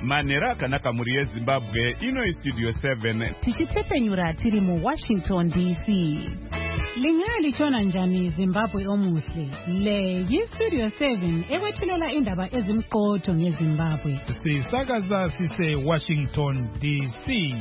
manhero akanaka mhuri yezimbabwe. Ino istudio 7 tichitsepenyura tiri muWashington DC. Lingalitshona njani Zimbabwe omuhle? Le yistudio 7 ekwethulela indaba ezimqotho ngeZimbabwe. Sisakaza sise Washington DC.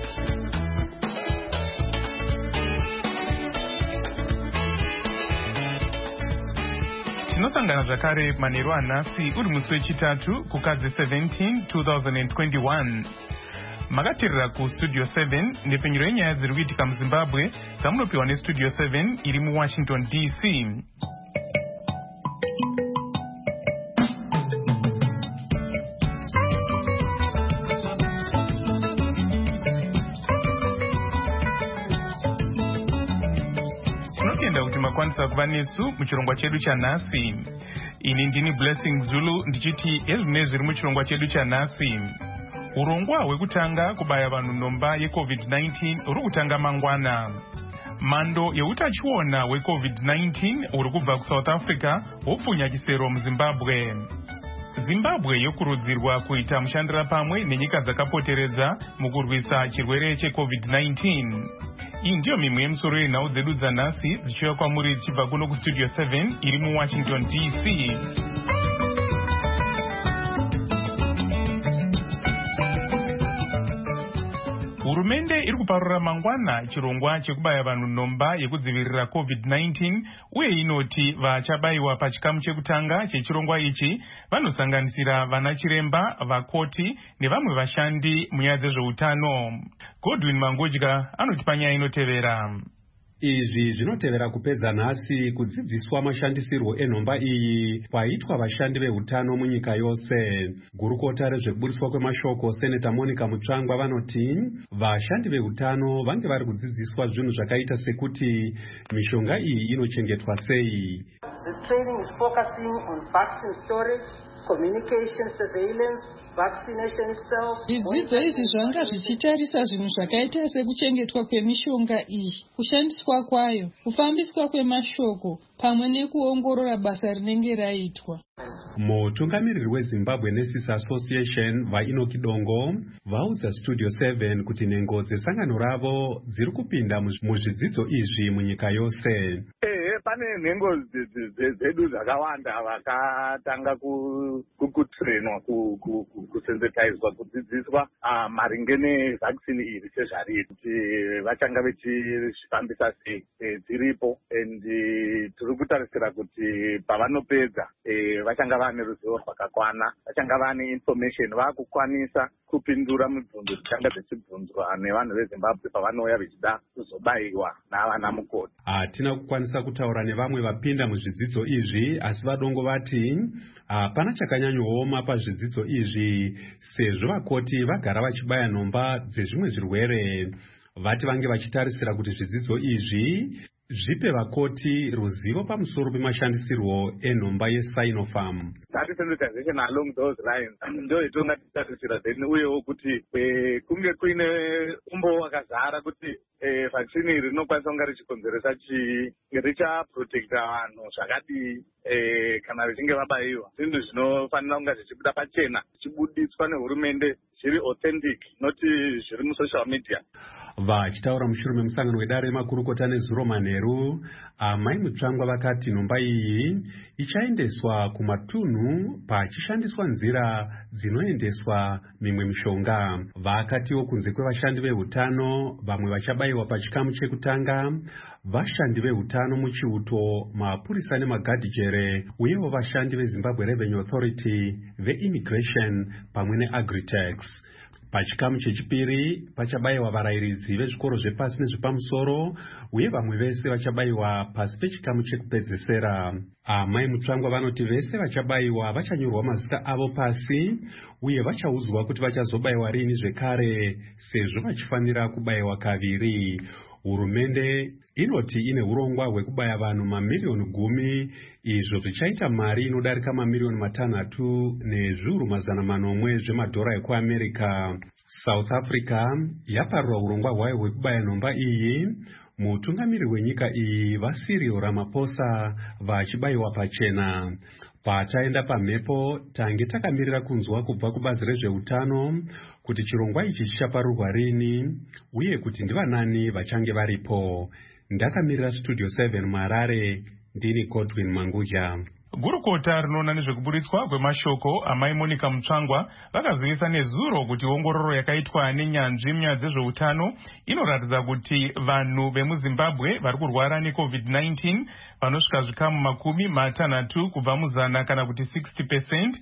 Tinosangana zvakare manheru anhasi uri musi wechitatu kukadzi 17 2021. Makatirira kustudio 7 nepfenyuro yenyaya dziri kuitika muZimbabwe dzamunopiwa nestudio 7 iri muWashington DC. Tinotenda kuti makwanisa kuva nesu muchirongwa chedu chanhasi. Ini ndini Blessing Zulu ndichiti ezvine zviri muchirongwa chedu chanhasi. Urongwa hwekutanga kubaya vanhu nhomba yeCovid-19 uri kutanga mangwana. Mando yeutachiona hweCovid-19 uri kubva kuSouth Africa wopfunya chisero muZimbabwe. Zimbabwe yokurudzirwa kuita mushandira pamwe nenyika dzakapoteredza mukurwisa chirwere cheCovid-19. Iyi ndiyo mimwe yemusoro yenhau dzedu dzanhasi dzichiuya kwamuri dzichibva kuno kustudio 7 iri muWashington DC. Hurumende iri kuparura mangwana chirongwa chekubaya vanhu nhomba yekudzivirira COVID-19 uye inoti vachabayiwa pachikamu chekutanga chechirongwa ichi vanosanganisira vana chiremba, vakoti nevamwe vashandi munyaya dzezveutano. Godwin Mangodya anoti panyaya inotevera. Izvi zvinotevera kupedza nhasi kudzidziswa mashandisirwo enhomba iyi kwaitwa vashandi veutano munyika yose. Gurukota rezvekuburiswa kwemashoko Seneta Monica Mutsvangwa vanoti vashandi veutano vange vari kudzidziswa zvinhu zvakaita sekuti mishonga iyi inochengetwa sei. The training is focusing on vaccine storage, communication surveillance, Zvidzidzo izvi zvanga zvichitarisa zvinhu zvakaita sekuchengetwa kwemishonga iyi, kushandiswa kwayo, kufambiswa kwemashoko, pamwe nekuongorora basa rinenge raitwa. Mutungamiriri weZimbabwe Nurses Association vaInoki Dongo vaudza Studio 7 kuti nhengo dzesangano ravo dziri kupinda muzvidzidzo izvi munyika yose. Pane nhengo dzedu dzakawanda vakatanga kutrenwa kusensitizwa kudzidziswa maringe nevaccine iri sezvariri kuti vachanga vechifambisa sei dziripo, and tiri kutarisira kuti pavanopedza vachanga vane ruzivo rwakakwana, vachanga vane information vakukwanisa kupindura mibvunzo dzichanga dzichibvunzwa nevanhu veZimbabwe pavanouya vechida kuzobayiwa navana mukoti. Hatina kukwanisa kutaura nevamwe vapinda muzvidzidzo izvi, asi vadongo vati hapana chakanyanyooma pazvidzidzo izvi sezvo vakoti vagara vachibaya nhomba dzezvimwe zvirwere. Vati vange vachitarisira kuti zvidzidzo izvi zvipe vakoti ruzivo pamusoro pemashandisirwo enhomba yeSinopharm. Sensitization along those lines ndo itonga titarisira then uyewo kuti kunge kuine umbo wakazara kuti vaccine iri rinokwanisa kunga richikonzeresa richaprotecta vanhu zvakadii kana richinge vabayiwa. Zvinhu zvinofanira kunga zvichibuda pachena, zvichibudiswa nehurumende zviri authentic, noti zviri musocial media. Vachitaura mushure memusangano wedare remakurukota nezuro manheru, Amai Mutsvangwa vakati nhomba iyi ichaendeswa kumatunhu pachishandiswa nzira dzinoendeswa mimwe mishonga. Vakatiwo kunze kwevashandi veutano vamwe vachabayiwa pachikamu chekutanga, vashandi veutano muchiuto, mapurisa nemagadhijere, uyewo vashandi veZimbabwe Revenue Authority, veImmigration pamwe neAgritex. Pachikamu chechipiri pachabayiwa varayiridzi vezvikoro zvepasi nezvepamusoro, uye vamwe vese vachabayiwa pasi pechikamu chekupedzesera. Amai Mutsvangwa vanoti vese vachabayiwa vachanyorwa mazita avo pasi, uye vachaudzwa kuti vachazobayiwa rini zvekare sezvo vachifanira kubayiwa kaviri. Hurumende inoti ine urongwa hwekubaya vanhu mamiliyoni 10, izvo zvichaita mari inodarika mamiliyoni 6 nezviuru 800 zvemadhora ekuAmerica. South Africa yaparura urongwa hwayo hwekubaya nhomba iyi, mutungamiriri wenyika iyi vaCyril Ramaphosa vachibayiwa pachena. Pachaenda pamhepo tange takamirira kunzwa kubva kubazi rezveutano kuti chirongwa ichi chichaparurwa rini uye kuti ndivanani vachange varipo. Ndakamirira Studio 7 Marare, ndini Godwin Manguja. Gurukota rinoona nezvekuburitswa kwemashoko amai Monica Mutsvangwa vakazivisa nezuro kuti ongororo yakaitwa nenyanzvi munyaya dzezveutano inoratidza kuti vanhu vemuZimbabwe vari kurwara neCovid-19 vanosvika zvikamu 60 kubva muzana kana kuti 60%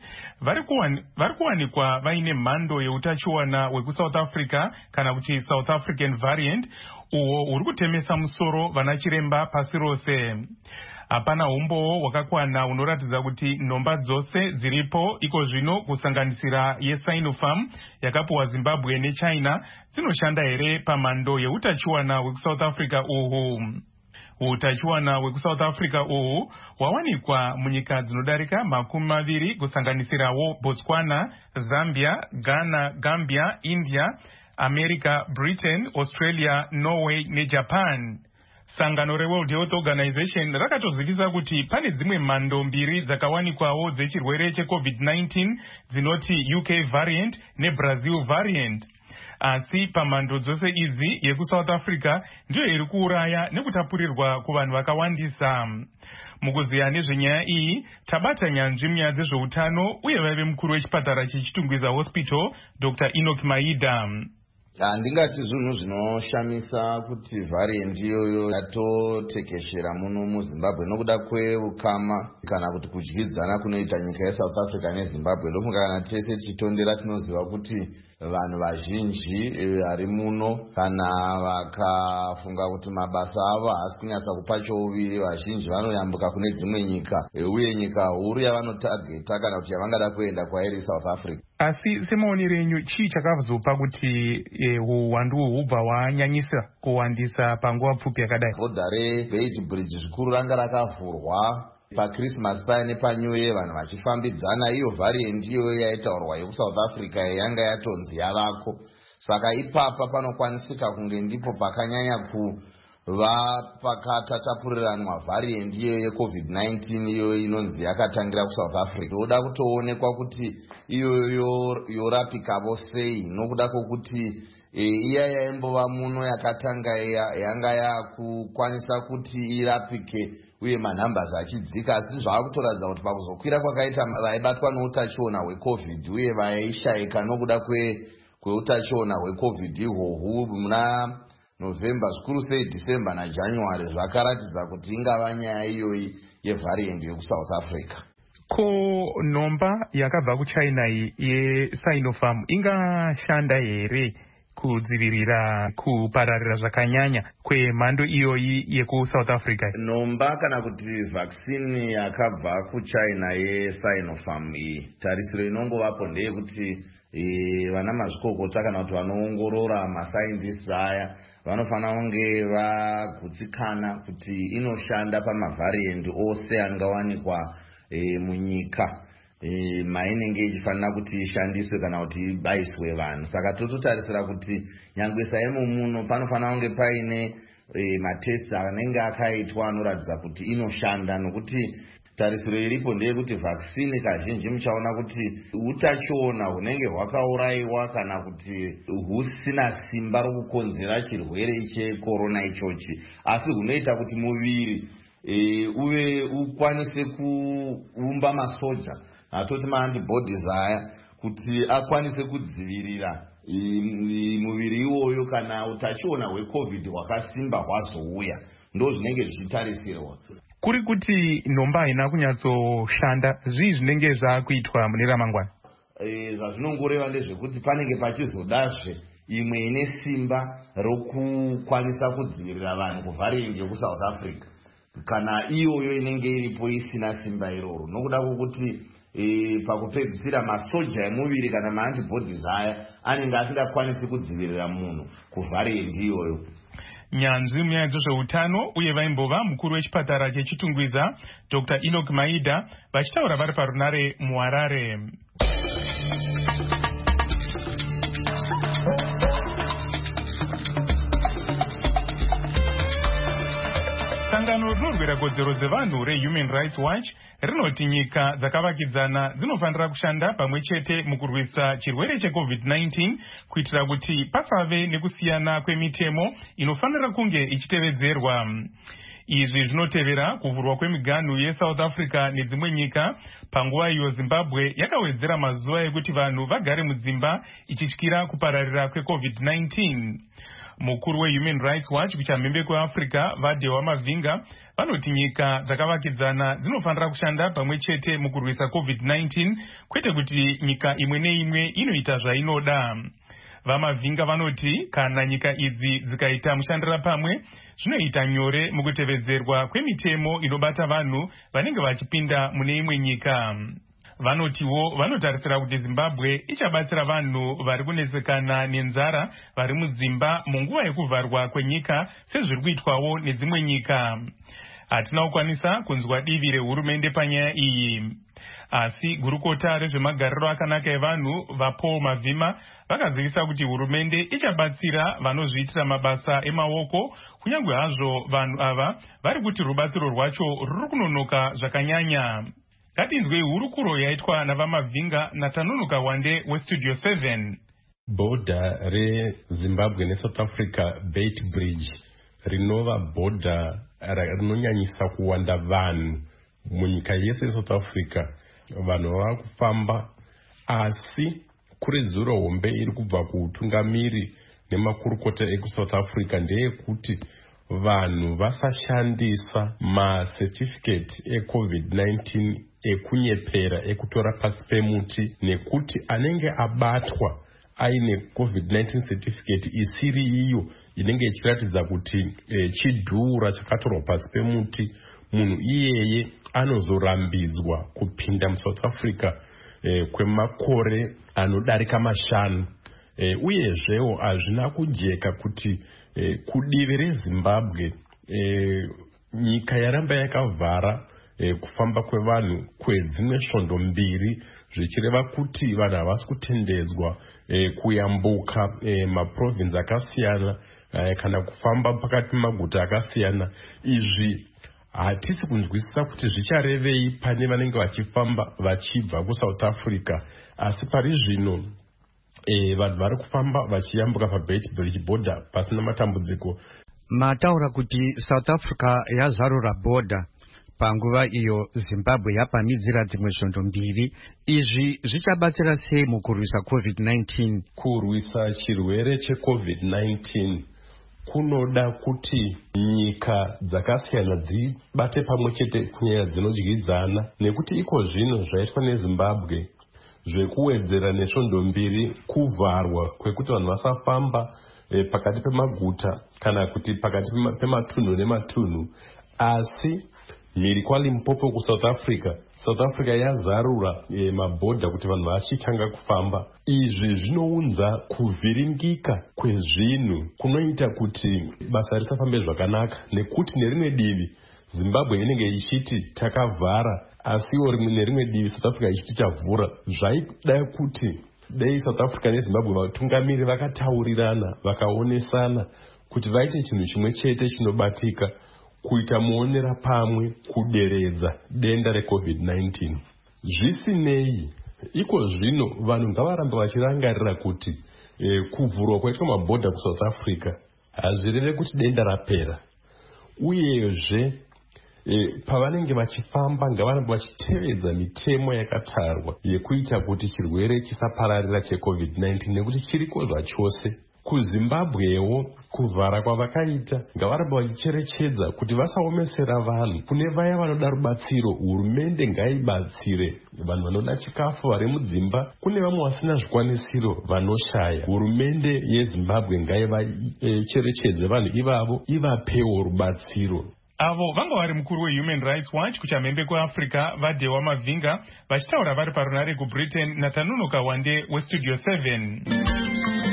vari kuwanikwa vaine mhando yeutachiona hwekuSouth Africa kana kuti South African variant uwo uri kutemesa musoro vana chiremba pasi rose. Hapana umbowo wakakwana unoratidza kuti nhomba dzose dziripo iko zvino kusanganisira yeSinopharm yakapuwa Zimbabwe neChina dzinoshanda here pamhando yeutachiwana hwekuSouth Africa uhu. Utachiwana hwekuSouth Africa uhu wawanikwa munyika dzinodarika 20 kusanganisirawo Botswana, Zambia, Ghana, Gambia, India, America, Britain, Australia, Norway neJapan. Sangano reWorld Health Organization rakatozivisa kuti pane dzimwe mhando 2 dzakawanikwawo dzechirwere cheCovid-19 dzinoti UK variant neBrazil variant. Asi pamhando dzose idzi yekuSouth Africa ndiyo iri kuuraya nekutapurirwa kuvanhu vakawandisa. Mukuziya nezvenyaya iyi tabata nyanzvi munyaya dzezveutano uye vaive mukuru wechipatara cheChitungwiza Hospital Dr. Enoch Maida. Handingati zvinhu zvinoshamisa kuti variant iyoyo yatotekeshera muno muZimbabwe nokuda kweukama kana kuti kudyidzana kunoita nyika yeSouth Africa neZimbabwe. Ndofunga kana tese tichitondera tinoziva kuti vanhu vazhinji vari muno kana vakafunga kuti mabasa avo haasi kunyatsa kupa chouviri, vazhinji vanoyambuka kune dzimwe nyika uye nyika huru yavanotageta kana kuti yavangada kuenda kwairi South Africa. Asi semaonero enyu chii chakazopa kuti uwandu hubva hwanyanyisa kuwandisa panguva pfupi yakadai? Bhodha reBeitbridge zvikuru ranga rakavhurwa paChristmas paine paNew Year vanhu vachifambidzana. Iyo variant iyoyo yaitaurwa yekuSouth Africa yanga yatonzi yavako. Saka ipapa panokwanisika kunge ndipo pakanyanya kuva pakatatapuriranwa variant iyoyo yeCovid-19 iyoyo inonzi yakatangira kuSouth Africa. Toda kutoonekwa kuti iyoyo yorapikavo sei nokuda kwokuti iya yaimbova muno yakatanga yanga yakukwanisa kuti irapike uye manhambasi achidzika. Asi zvaakutoratidza kuti pakuzokwira kwakaita vaibatwa neutachiona hweCovid uye vaishayika nokuda kweutachiona hweCovid ihwohwu muna November zvikuru sei December naJanuary zvakaratidza kuti ingava nyaya iyoyi yevariant yekuSouth Africa. Ko nhomba yakabva kuChina iyi yeSinopharm ingashanda here kudzivirira kupararira zvakanyanya kwemhando iyoyi yekuSouth Africa? Nhomba kana kuti vaccine yakabva kuChina yeSinopharm iyi tarisiro inongovapo ndeyekuti vana mazvikokota kana kuti vanoongorora masaindisti aya vanofana kunge vagutsikana kuti inoshanda pamavariant ose angawanikwa munyika mainenge ichifanira kuti ishandiswe kana kuti ibaiswe vanhu. Saka tototarisira kuti nyangwe saimo muno panofanira kunge paine matesti anenge akaitwa anoratidza kuti inoshanda, nokuti tarisiro iripo ndeyekuti vaccine kazhinji muchaona kuti utachiona hunenge hwakaurayiwa kana kuti husina simba rokukonzera chirwere chekorona ichochi, asi hunoita kuti muviri uve ukwanise kuumba masoja atoti maantibodies aya kuti akwanise kudzivirira muviri iwoyo kana utachiona hweCovid hwakasimba hwazouya. Ndo zvinenge zvichitarisirwa. Kuri kuti nhomba haina kunyatsoshanda, zvii zvinenge zvakuitwa mune ramangwana? Zvazvinongoreva ndezvekuti panenge pachizodazve imwe ine simba rokukwanisa kudzivirira vanhu kuvariant yekuSouth Africa. Kana iyoyo inenge iripo isina simba iroro, nokuda kwokuti pakupedzisira masoja emuviri kana maantibodies aya anenge asingakwanisi kudzivirira munhu kuvariant iyoyo. Nyanzvi munyaya dzezveutano uye vaimbova mukuru wechipatara cheChitungwiza Dr. Enoch Maida vachitaura vari parunare muHarare. Sangano gungano rinorwira kodzero dzevanhu reHuman Rights Watch rinoti nyika dzakavakidzana dzinofanira kushanda pamwe chete mukurwisa chirwere cheCovid-19 kuitira kuti pasave nekusiyana kwemitemo inofanira kunge ichitevedzerwa. Izvi zvinotevera kuvhurwa kwemiganhu yeSouth Africa nedzimwe nyika panguva iyo Zimbabwe yakawedzera mazuva ekuti vanhu vagare mudzimba ichityira kupararira kweCovid-19. Mukuru weHuman Rights Watch kuchamhembe kweAfrica Vadewa Mavinga vanoti nyika dzakavakidzana dzinofanira kushanda pamwe chete mukurwisa COVID-19 kwete kuti nyika imwe neimwe inoita zvainoda. VaMavinga vanoti kana nyika idzi dzikaita mushandira pamwe zvinoita nyore mukutevedzerwa kwemitemo inobata vanhu vanenge vachipinda mune imwe nyika. Vanotiwo vanotarisira kuti Zimbabwe ichabatsira vanhu vari kunesekana nenzara vari mudzimba munguva yekuvharwa kwenyika sezviri kuitwawo nedzimwe nyika. Hatina kukwanisa kunzwa divi rehurumende panyaya iyi. Asi gurukota rezvemagariro akanaka evanhu vaPaul Mavhima vakazivisa kuti hurumende ichabatsira vanozviitira mabasa emaoko kunyange hazvo vanhu ava vari kuti rubatsiro rwacho ruri kunonoka zvakanyanya. Ngatinzwei hurukuro yaitwa navaMavinga naTanunuka Wande weStudio 7. Bhodha reZimbabwe neSouth Africa Beit Bridge rinova bhodha rinonyanyisa kuwanda vanhu munyika yese yeSouth Africa. Vanhu vava kufamba, asi kuredzura hombe iri kubva kuutungamiri nemakurukota ekuSouth Africa ndeyekuti vanhu vasashandisa macertificate eCovid-19 ekunyepera ekutora pasi pemuti, nekuti anenge abatwa aine COVID-19 certificate isiri iyo inenge ichiratidza kuti chidhura chakatorwa pasi pemuti, munhu iyeye anozorambidzwa kupinda muSouth Africa kwemakore anodarika 5. Uyezvewo hazvina kujeka kuti kudivi reZimbabwe nyika yaramba yakavhara kufamba kwevanhu kwedzimwe svondo 2 zvichireva kuti vanhu havasi kutendedzwa kuyambuka maprovinsi akasiyana kana kufamba pakati pemaguta akasiyana. Izvi hatisi kunzwisisa kuti zvicharevei pane vanenge vachifamba vachibva kuSouth Africa, asi pari zvino vanhu vari kufamba vachiyambuka paBeit Bridge border pasina matambudziko. Mataura kuti South Africa yazarura border panguva iyo Zimbabwe yapamidzira dzimwe svondo 2. Izvi zvichabatsira sei mukurwisa COVID-19? Kurwisa chirwere cheCovid-19 kunoda kuti nyika dzakasiyana dzibate pamwe chete kunyaya dzinodyidzana, nekuti iko zvino zvaitwa neZimbabwe zvekuwedzera nesvondo 2 kuvharwa kwekuti vanhu vasafamba pakati pemaguta kana kuti pakati pematunhu nematunhu. Asi mhiri kwaLimpopo kuSouth Africa, South Africa yazarura mabhodha kuti vanhu vachitanga kufamba. Izvi zvinounza kuvhiringika kwezvinhu kunoita kuti basa risafambe zvakanaka, nekuti nerimwe divi Zimbabwe inenge ichiti takavhara, asiwo nerimwe divi South Africa ichiti chavhura. Zvaida kuti dei South Africa neZimbabwe vatungamiri vakataurirana vakaonesana kuti vaite chinhu chimwe chete chinobatika kuita muonera pamwe kuderedza denda reCovid-19. Zvisinei, iko zvino vanhu ngavarambe vachirangarira kuti kuvhurwa kwaitwa mabhodha kuSouth Africa hazvireve kuti denda rapera. Uyezve pavanenge vachifamba ngavarambe vachitevedza mitemo yakatarwa yekuita kuti chirwere chisapararira cheCovid-19, nekuti chiriko zvachose. KuZimbabwewo kuvhara kwavakaita ngavarambe vachicherechedza kuti vasaomesera vanhu. Kune vaya vanoda rubatsiro, hurumende ngaibatsire vanhu vanoda chikafu vari mudzimba. Kune vamwe vasina zvikwanisiro vanoshaya, hurumende yeZimbabwe ngaivacherechedze vanhu ivavo, ivapewo rubatsiro. Avo vanga vari mukuru weHuman Rights Watch kuchamhembe kweAfrica Vadewa Mavinga vachitaura vari parunare kuBritain naTanunuka Wande weStudio 7.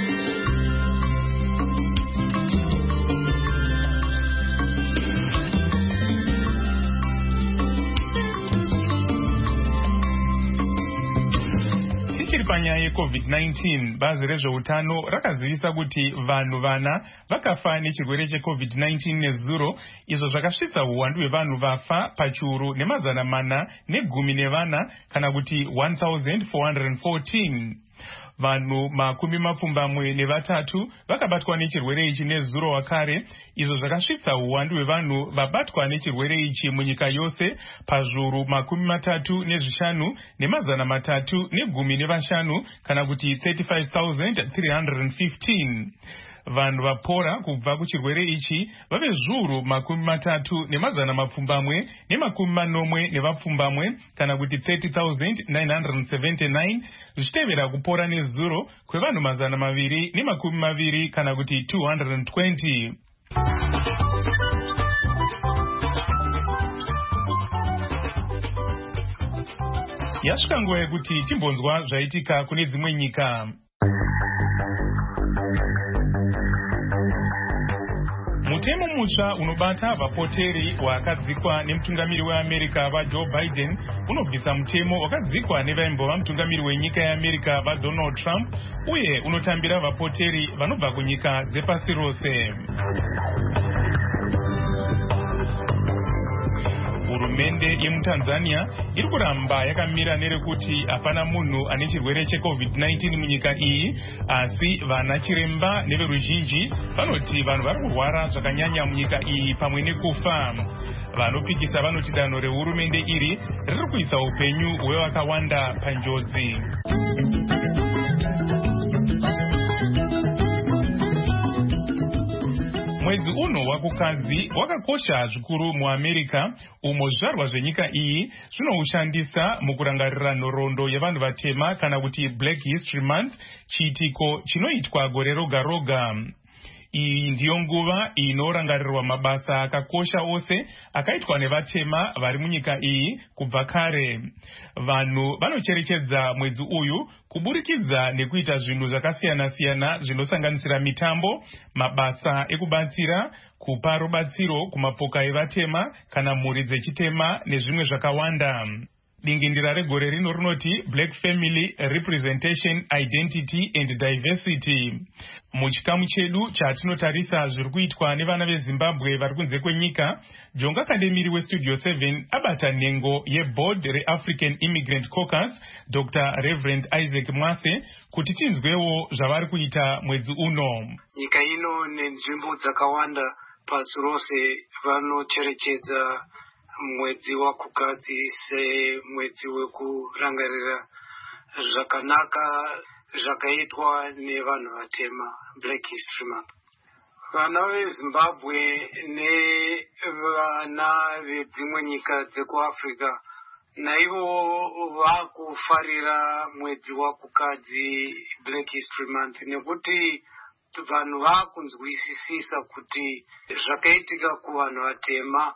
panyaya yeCovid-19, bazi rezveutano rakazivisa kuti vanhu vana vakafa nechirwere cheCovid-19 nezuro, izvo zvakasvitsa uwandu hwevanhu vafa pachiuru nemazana mana negumi nevana, kana kuti 1414. Vanhu makumi mapfumbamwe nevatatu vakabatwa nechirwere ichi nezuro wakare, izvo zvakasvitsa uwandu hwevanhu vabatwa nechirwere ichi munyika yose pazviuru makumi matatu nezvishanu nemazana matatu negumi nevashanu, kana kuti 35,315. Vanhu vapora kubva kuchirwere ichi vave zviuru makumi matatu nemazana mapfumbamwe nemakumi manomwe nevapfumbamwe, kana kuti 30,979, zvichitevera kupora nezuro kwevanhu mazana maviri nemakumi maviri, kana kuti 220. Yasvika nguva yekuti timbonzwa zvaitika kune dzimwe nyika. Mutemo mutsva unobata vapoteri wakadzikwa nemutungamiri weAmerica vaJoe Biden unobvisa mutemo wakadzikwa nevaimbova mutungamiri wenyika yeAmerica vaDonald Trump, uye unotambira vapoteri vanobva kunyika dzepasi rose. Hurumende yemuTanzania iri kuramba yakamira nerekuti hapana munhu ane chirwere cheCovid-19 munyika iyi, asi vana chiremba neveruzhinji vanoti vanhu vari kurwara zvakanyanya munyika iyi pamwe nekufa. Vanopikisa vanoti danho rehurumende iri riri kuisa upenyu hwevakawanda panjodzi. Mwedzi uno wakukadzi wakakosha zvikuru muAmerica, umo zvizvarwa zvenyika iyi zvinoushandisa mukurangarira nhoroondo yevanhu vatema, kana kuti Black History Month, chiitiko chinoitwa gore roga roga. Iyi ndiyo nguva inorangarirwa mabasa akakosha ose akaitwa nevatema vari munyika iyi kubva kare. Vanhu vanocherechedza mwedzi uyu kuburikidza nekuita zvinhu zvakasiyana-siyana zvinosanganisira mitambo, mabasa ekubatsira, kupa rubatsiro kumapoka evatema kana mhuri dzechitema nezvimwe zvakawanda. Dingindira regore rino rinoti Black Family Representation, Identity and Diversity. Muchikamu chedu chatinotarisa zviri kuitwa nevana veZimbabwe vari kunze kwenyika, Jonga Kandemiri weStudio 7 abata nhengo yeboard reAfrican Immigrant Caucus, Dr. Reverend Isaac Mwase, kuti tinzwewo zvavari kuita mwedzi uno. Nyika ino nenzvimbo dzakawanda pasi rose vanocherechedza mwedzi wakukadzi semwedzi wekurangarira zvakanaka zvakaitwa nevanhu vatema, Black History Month. Vana veZimbabwe nevana vedzimwe nyika dzekuAfrica naivo vakufarira mwedzi wakukadzi, Black History Month, nekuti vanhu vakunzwisisa kuti zvakaitika kuvanhu vatema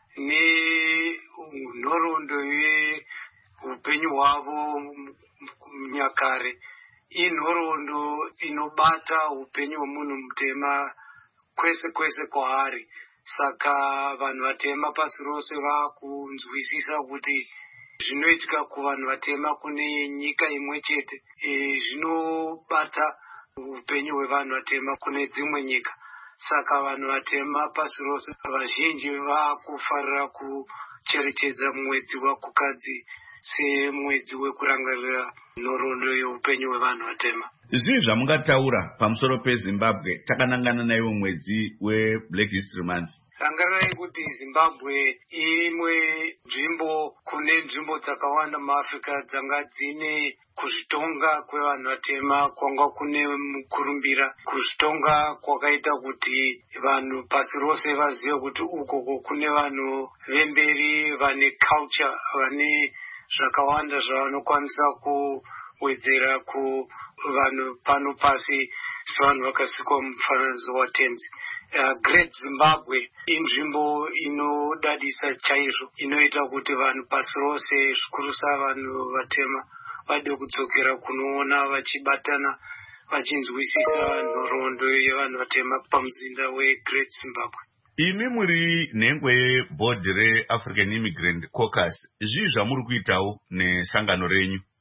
nenhoroondo yeupenyu hwavo munyakare inhoroondo inobata upenyu hwemunhu mutema kwese kwese kwaari. Saka vanhu vatema pasi rose vakunzwisisa kuti zvinoitika kuvanhu vatema kune nyika imwe chete zvinobata upenyu hwevanhu vatema kune dzimwe nyika. Saka vanhu vatema pasi rose vazhinji vakufarira kucherechedza mwedzi wakukadzi semwedzi wekurangarira nhoroondo yeupenyu hwevanhu vatema. Zvii zvamungataura pamusoro peZimbabwe takanangana naiwo mwedzi weBlack History Month? Rangarirai kuti Zimbabwe imwe nzvimbo kune nzvimbo dzakawanda muAfrica dzanga dzine kuzvitonga kwevanhu vatema kwanga kune mukurumbira, kuzvitonga kwakaita kuti vanhu pasi rose vazive kuti ukoko kune vanhu vemberi vane culture, vane zvakawanda zvavanokwanisa kuwedzera kuvanhu pano pasi sevanhu vakasikwa mufananidzo waTenzi. Great Zimbabwe inzvimbo inodadisa chaizvo, inoita kuti vanhu pasi rose zvikurusa vanhu vatema vade kudzokera kunoona vachibatana vachinzwisisa nhoroondo yevanhu vatema pamuzinda weGreat Zimbabwe. Imi muri nhengo yeboard reAfrican Immigrant Caucus, zvii zvamuri kuitawo nesangano renyu?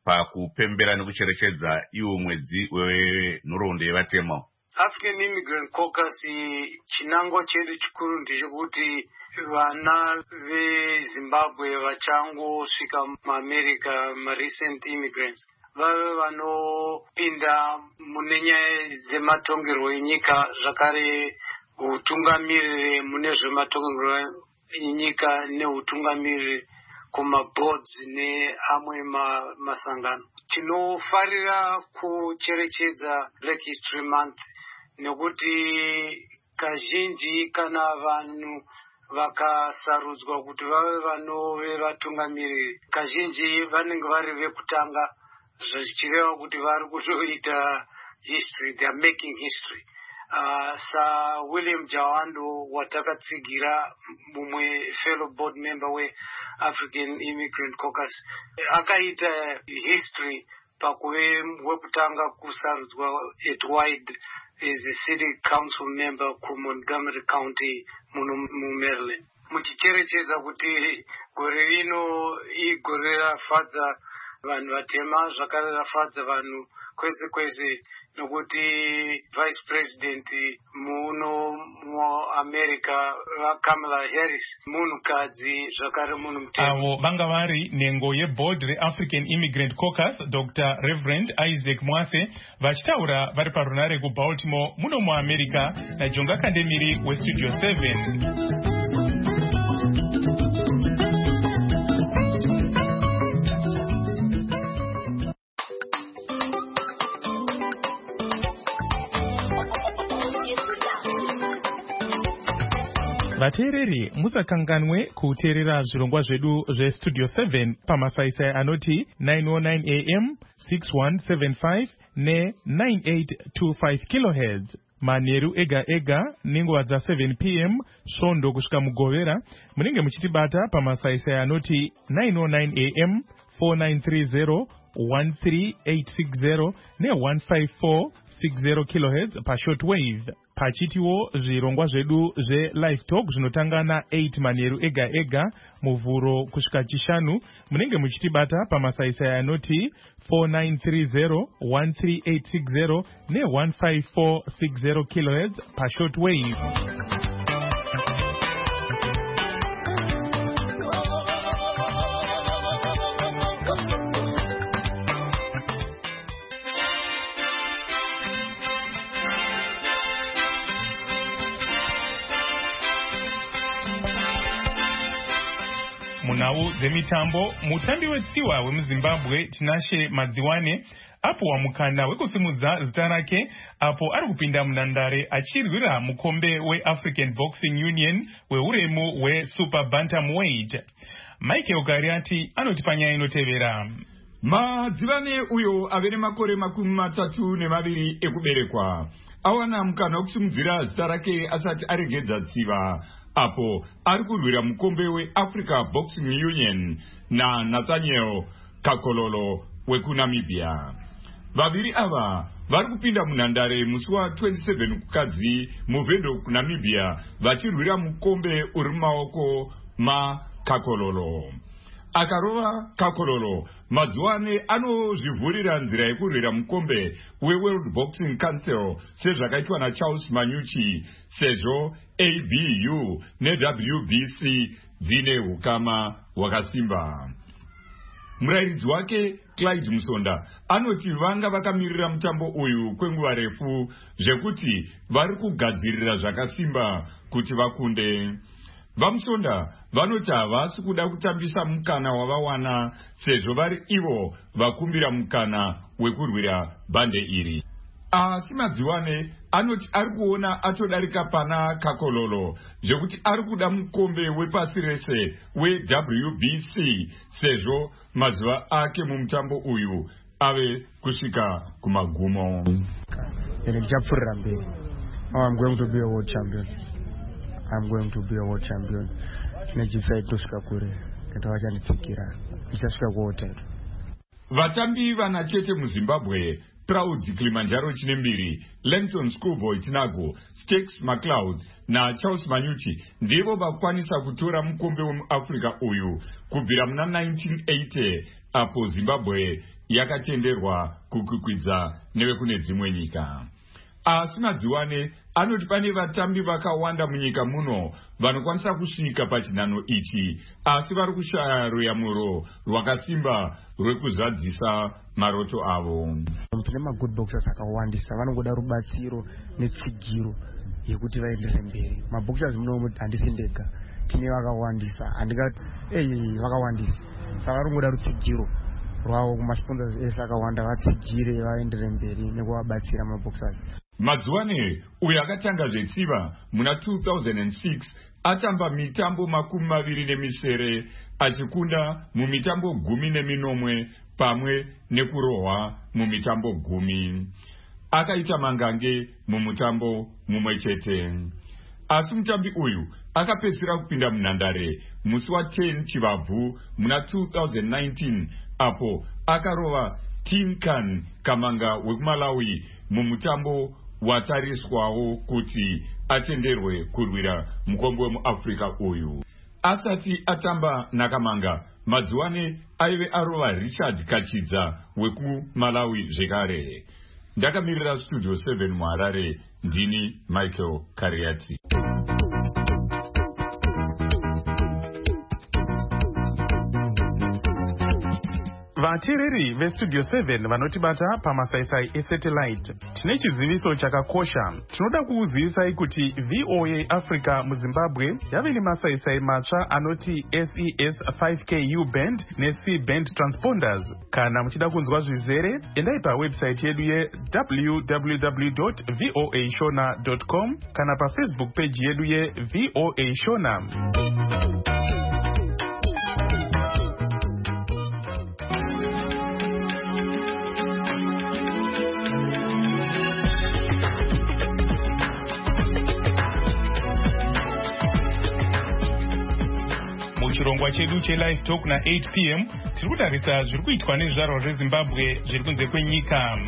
pakupembera nekucherechedza iwo mwedzi wenhoroondo yevatema. African Immigrant Caucus chinango chedu chikuru ndechekuti vana veZimbabwe vachangosvika muAmerica, recent immigrants, vave vanopinda mune nyaya dzematongerwo enyika, zvakare utungamiriri mune zvematongerwo enyika neutungamiriri kumaboards neamwe masangano. Tinofarira kucherechedza Black History Month nekuti kazhinji kana vanhu vakasarudzwa kuti vave vanove vatungamiriri, kazhinji vanenge vari vekutanga, zvichireva kuti vari kutoita history, they are making history. William Jawando watakatsigira mumwe fellow board member we-African Immigrant Caucus akaita history pakuve wekutanga kusarudzwa at wide as a city council member kuMontgomery County muMaryland. Muchicherechedza kuti gore rino igore rafadza vanhu vatema, zvakare rafadza vanhu kwese kwese, nokuti vice president muno muAmerica Kamala Harris munhukadzi, zvakare munhu mutema. Avo vanga vari nhengo yeboard reAfrican Immigrant Caucus, Dr. Reverend Isaac Mwase, vachitaura vari parunare kuBaltimore muno muAmerica naJonga Kandemiri weStudio 7. Vateereri, musakanganwe kuteerera zvirongwa zvedu zveStudio 7 pamasaisai anoti 909 AM, 6175 ne9825 kHz. Manheru ega ega nenguva dza7 PM svondo kusvika mugovera. Munenge muchitibata pamasaisai anoti 909 AM, 4930 13860 ne15460 kHz pashortwave. Pachitiwo zvirongwa zvedu zve-live talk zvinotanga na8 manheru ega ega muvhuro kusvika chishanu. Munenge muchitibata pamasaisai anoti 4930 13860 ne15460 kHz pashortwave. Munhau dzemitambo, mutambi wetsiwa wemuZimbabwe Tinashe Madziwane apuwa mukana wekusimudza zita rake apo ari kupinda munhandare achirwira mukombe weAfrican Boxing Union weuremu weSuper Bantamweight. Michael Gariati anoti panyaya inotevera. Madziwane uyo ave nemakore 32 ekuberekwa awana mukana wekusimudzira zita rake asati aregedza tsiva apo ari kurwira mukombe weAfrica Boxing Union naNathaniel Kakololo wekuNamibia. Vaviri ava vari kupinda munhandare musi wa27 kukadzi muVendo kuNamibia vachirwira mukombe uri mumaoko maKakololo. Akarova Kakololo, Madziwane anozvivhurira nzira yekurwira mukombe weWorld Boxing Council sezvakaitwa naCharles Manyuchi, sezvo ABU neWBC dzine hukama hwakasimba. Murairidzi wake Clyde Musonda anoti vanga vakamirira mutambo uyu kwenguva refu zvekuti vari kugadzirira zvakasimba kuti vakunde. Vamusonda vanoti havasi kuda kutambisa mukana wavawana sezvo vari ivo vakumbira mukana wekurwira bhande iri. Asi Madziwane anoti ari kuona atodarika pana Kakololo zvekuti ari kuda mukombe wepasi rese weWBC sezvo mazuva ake mumutambo uyu ave kusvika kumagumo. I'm going to be a world champion. I'm going to be a world champion. Nechisai kusvika kure kuti vachanditsikira. Ichasvika kuhotelu. Vatambi vana chete muZimbabwe Proud Kilimanjaro Chinembiri, Lenton Schoolboy Tinago, Stakes McLeod na Charles Manyuchi ndivo vakwanisa kutora mukombe wemuAfrica uyu kubvira muna 1980 apo Zimbabwe yakatenderwa kukwikwidzwa nevekune dzimwe nyika. Asi Madziwane anoti pane vatambi vakawanda munyika muno vanokwanisa kusvika pachinhano ichi, asi vari kushaya ruyamuro rwakasimba rwekuzadzisa maroto avo. Tine magood boxers akawandisa, vanongoda rubatsiro netsigiro yekuti vaenderere mberi. Maboxers muno handisi ndega, tine vakawandisa, handingati vakawandisa, saka varongoda rutsigiro rwavo kumasponsors ese akawanda, vatsigire vaenderere mberi nekuvabatsira maboxers. Madziwane uyo akatanga zvetsiva muna 2006 atamba mitambo 27 achikunda mumitambo 19 pamwe nekurohwa mumitambo 10. Akaita mangange mumutambo mumwe chete. Asi mutambi uyu akapedzisira kupinda munhandare musi wa 10 Chivabvu muna 2019 apo akarova Tinkan Kamanga wekuMalawi mumutambo watariswawo kuti atenderwe kurwira mukombe wemuAfrica uyu. Asati atamba naKamanga, Madziwane aive arova Richard Kachidza wekuMalawi zvekare. Ndakamirira Studio 7 muHarare, ndini Michael Kariati. Vateereri veStudio 7 vanotibata pamasaisai esatellite, tine chiziviso chakakosha. Tinoda kukuzivisai kuti VOA Africa muZimbabwe yave nemasaisai matsva anoti SES 5K U-band neC-band transponders. Kana muchida kunzwa zvizere, endai pawebsite yedu www.voashona.com kana paFacebook page yedu yeVOA Shona. Chirongwa chedu chelive talk na 8 p.m. tiri kutarisa zviri kuitwa nezvizvarwa zveZimbabwe zviri kunze kwenyika.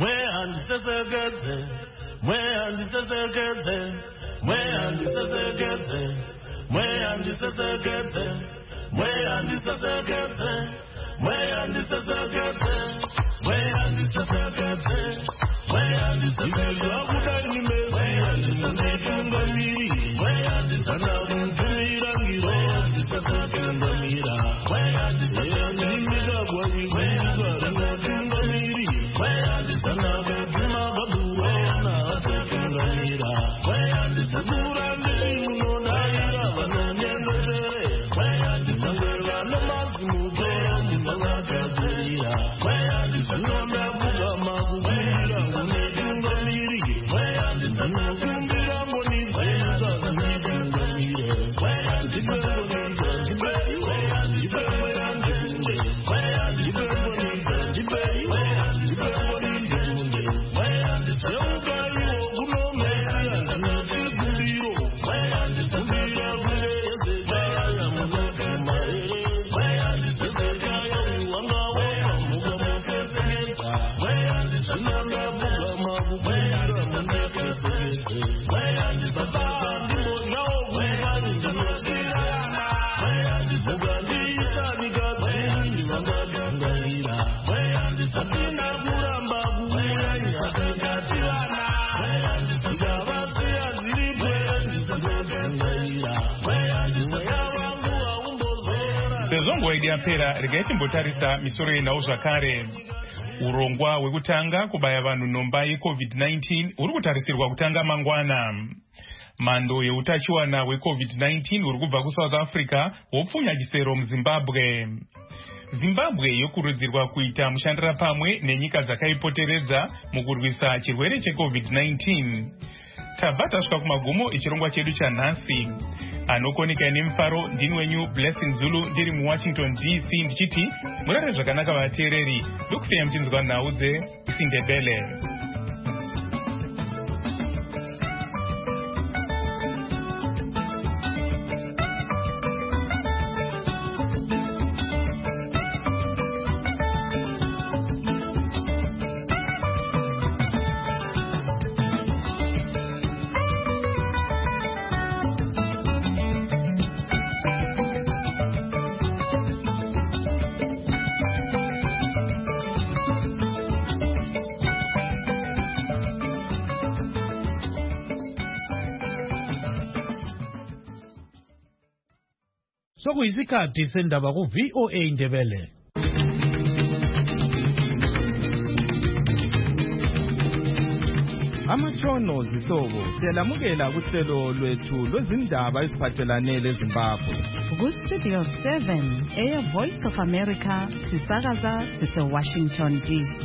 Sezongo idiyapera regai timbotarisa misoro yenawo zvakare. Urongwa hwekutanga kubaya vanhu nhomba yeCovid-19 uri kutarisirwa kutanga mangwana. Mhando yeutachiwana hweCovid-19 uri kubva kuSouth Africa hopfunya chisero muZimbabwe. Zimbabwe yokurudzirwa kuita mushandira pamwe nenyika dzakaipoteredza mukurwisa chirwere cheCovid-19. Tabva tasvika kumagumo echirongwa chedu chanhasi. Anokonika nemufaro ndini wenyu Blessing Zulu ndiri muWashington DC ndichiti murare zvakanaka vateereri, ndokuseya muchinzwa nhau dzeIsindebele. sokuyisikhathi sendaba ku-VOA Indebele. Amatshono zihlobo siyalamukela kuhlelo lwethu lwezindaba eziphathelane leZimbabwe. Ku-Studio 7 Air Voice of America sisakaza sise-Washington DC.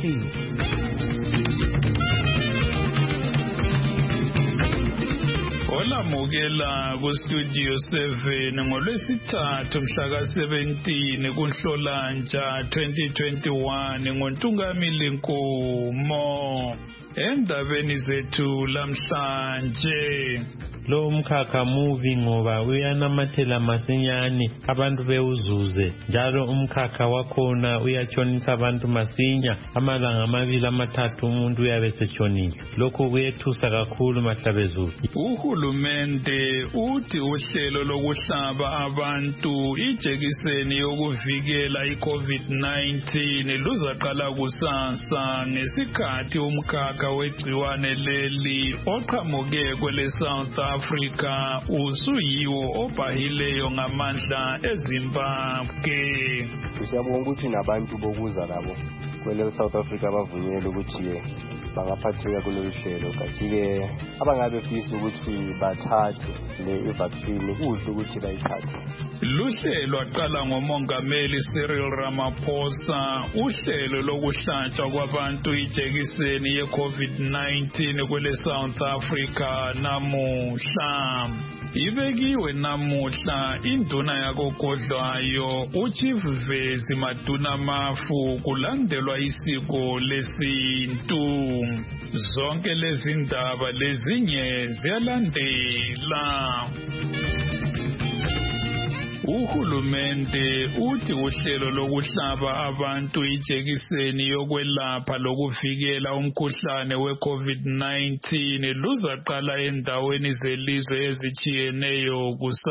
Olamukela ku-Studio 7 ngolwesithathu mhlaka 17 kuNhlolanja 2021 ngoNtungamili Nkomo. Endabeni zethu lamhlanje, lo umkhakha muvi ngoba uyanamathela masinyane abantu bewuzuze, njalo umkhakha wakhona uyatshonisa abantu masinya, amalanga amabili amathathu umuntu uyabe setshonile. Lokhu kuyethusa kakhulu mahlabezulu. Uhulumende uthi uhlelo lokuhlaba abantu ijekiseni yokuvikela iCovid-19 luzaqala kusasa ngesikhathi umkhakha wegciwane leli oqhamuke kwele South Africa usuyiwo obhahileyo ngamandla eZimbabwe. Siyabonga ukuthi nabantu bokuza labo kwele South Africa bavunyelwe ukuthi bangaphatheka kulolu hlelo, kanti-ke abangabe fisa ukuthi bathathe le vaccine kuhle ukuthi bayithathe. Luhlelo aqala ngomongameli Cyril Ramaphosa uhlelo lokuhlatshwa kwabantu ijekiseni ye-COVID-19 kwele South Africa namuhla. Ibekiwe namuhla induna yakogodlwayo uChief Vezi Maduna Mafu kulandelwa isiko lesintu. Zonke lezi ndaba lezinye ziyalandela. Uhulumende uthi uhlelo lokuhlaba abantu ijekiseni yokwelapha lokuvikela umkhuhlane we-COVID-19 luzaqala endaweni zelizwe ezitshiyeneyo